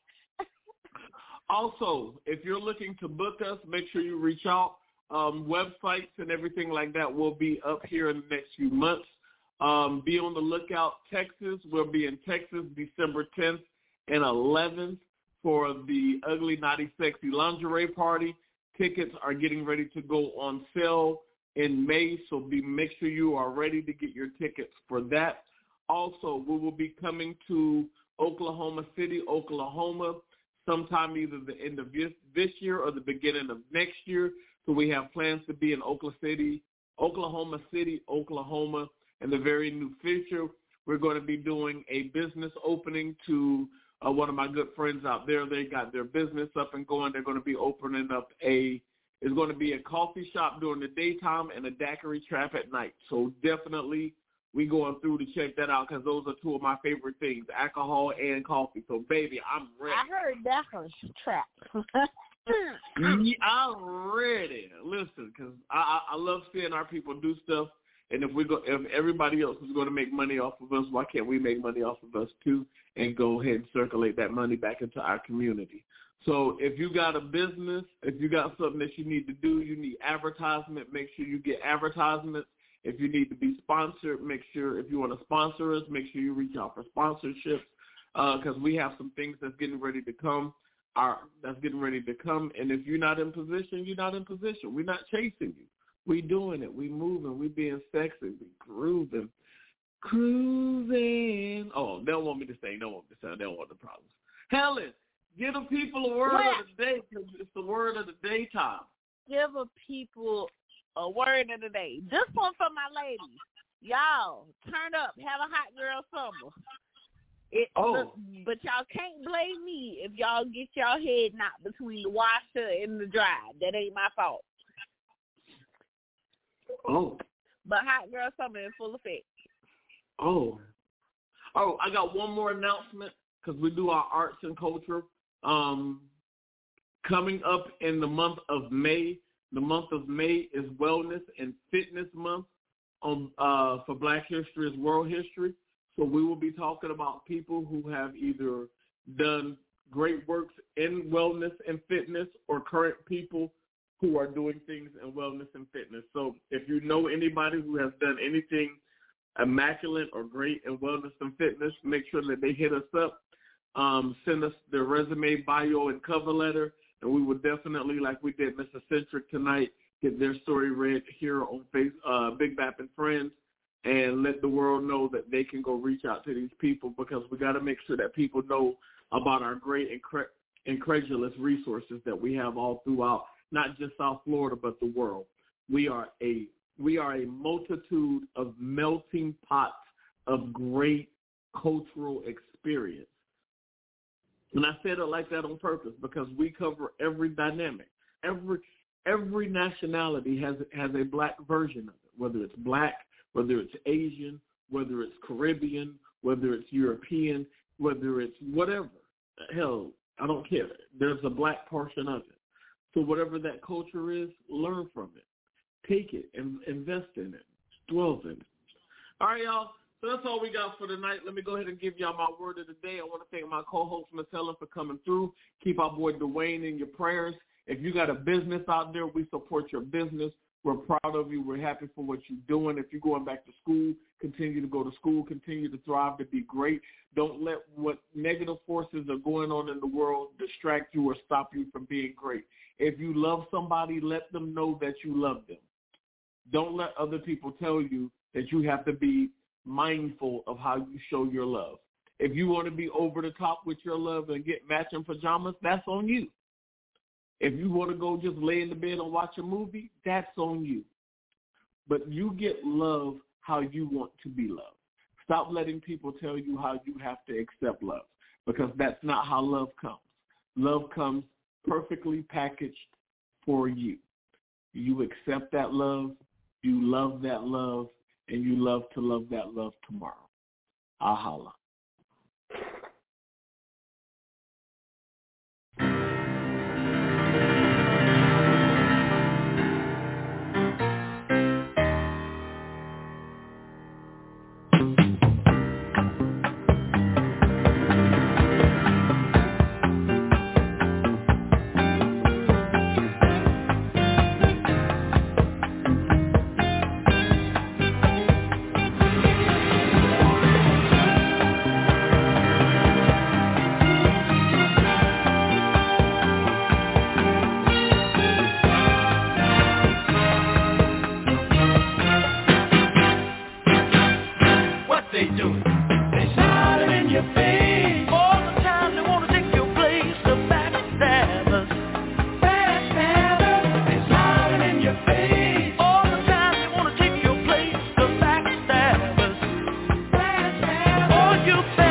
Also, if you're looking to book us, make sure you reach out. Um, websites and everything like that will be up here in the next few months. Um, be on the lookout. Texas, we'll be in Texas December tenth and eleventh for the Ugly Naughty Sexy Lingerie Party. Tickets are getting ready to go on sale in May, so be make sure you are ready to get your tickets for that. Also, we will be coming to Oklahoma City, Oklahoma, sometime either the end of this, this year or the beginning of next year. So we have plans to be in Oklahoma City, Oklahoma City, Oklahoma, in the very new future. We're going to be doing a business opening to uh, one of my good friends out there. They got their business up and going. They're going to be opening up a, it's going to be a coffee shop during the daytime and a daiquiri trap at night. So definitely we going through to check that out because those are two of my favorite things, alcohol and coffee. So, baby, I'm ready. I heard daiquiri trap. Yeah, I'm ready. Listen, because I, I I love seeing our people do stuff, and if we go, if everybody else is going to make money off of us, why can't we make money off of us too, and go ahead and circulate that money back into our community? So if you got a business, if you got something that you need to do, you need advertisement, make sure you get advertisements. If you need to be sponsored, make sure if you want to sponsor us, make sure you reach out for sponsorships because uh, we have some things that's getting ready to come. Our, that's getting ready to come, and if you're not in position, you're not in position. We're not chasing you. We doing it. We moving. We being sexy. We grooving, cruising. Oh, they don't want me to say. They don't want me to say. They don't want the problems. Helen, give the people a word what? of the day because it's the word of the daytime. Give the people a word of the day. This one for my ladies. Y'all, turn up. Have a hot girl summer. It, oh. Look, but y'all can't blame me if y'all get y'all head knocked between the washer and the dry. That ain't my fault. Oh. But hot girl summer in full effect. Oh. Oh, I got one more announcement because we do our arts and culture. Um, coming up in the month of May, the month of May is Wellness and Fitness Month on uh, for Black History is World History. So we will be talking about people who have either done great works in wellness and fitness or current people who are doing things in wellness and fitness. So if you know anybody who has done anything immaculate or great in wellness and fitness, make sure that they hit us up, um, send us their resume, bio, and cover letter, and we will definitely, like we did Mister Centric tonight, get their story read here on face, uh, Big Bap and Friends. And let the world know that they can go reach out to these people because we got to make sure that people know about our great incre- incredulous resources that we have all throughout, not just South Florida, but the world. We are a we are a multitude of melting pots of great cultural experience. And I said it like that on purpose because we cover every dynamic. Every every nationality has has a black version of it, whether it's black, whether it's Asian, whether it's Caribbean, whether it's European, whether it's whatever. Hell, I don't care. There's a black portion of it. So whatever that culture is, learn from it. Take it and invest in it. Dwell in it. All right, y'all. So that's all we got for tonight. Let me go ahead and give y'all my word of the day. I want to thank my co-host, Miss Helen, for coming through. Keep our boy Dwayne in your prayers. If you got a business out there, we support your business. We're proud of you. We're happy for what you're doing. If you're going back to school, continue to go to school. Continue to thrive, to be great. Don't let what negative forces are going on in the world distract you or stop you from being great. If you love somebody, let them know that you love them. Don't let other people tell you that you have to be mindful of how you show your love. If you want to be over the top with your love and get matching pajamas, that's on you. If you want to go just lay in the bed and watch a movie, that's on you. But you get love how you want to be loved. Stop letting people tell you how you have to accept love because that's not how love comes. Love comes perfectly packaged for you. You accept that love, you love that love, and you love to love that love tomorrow. I'll holla. you, baby.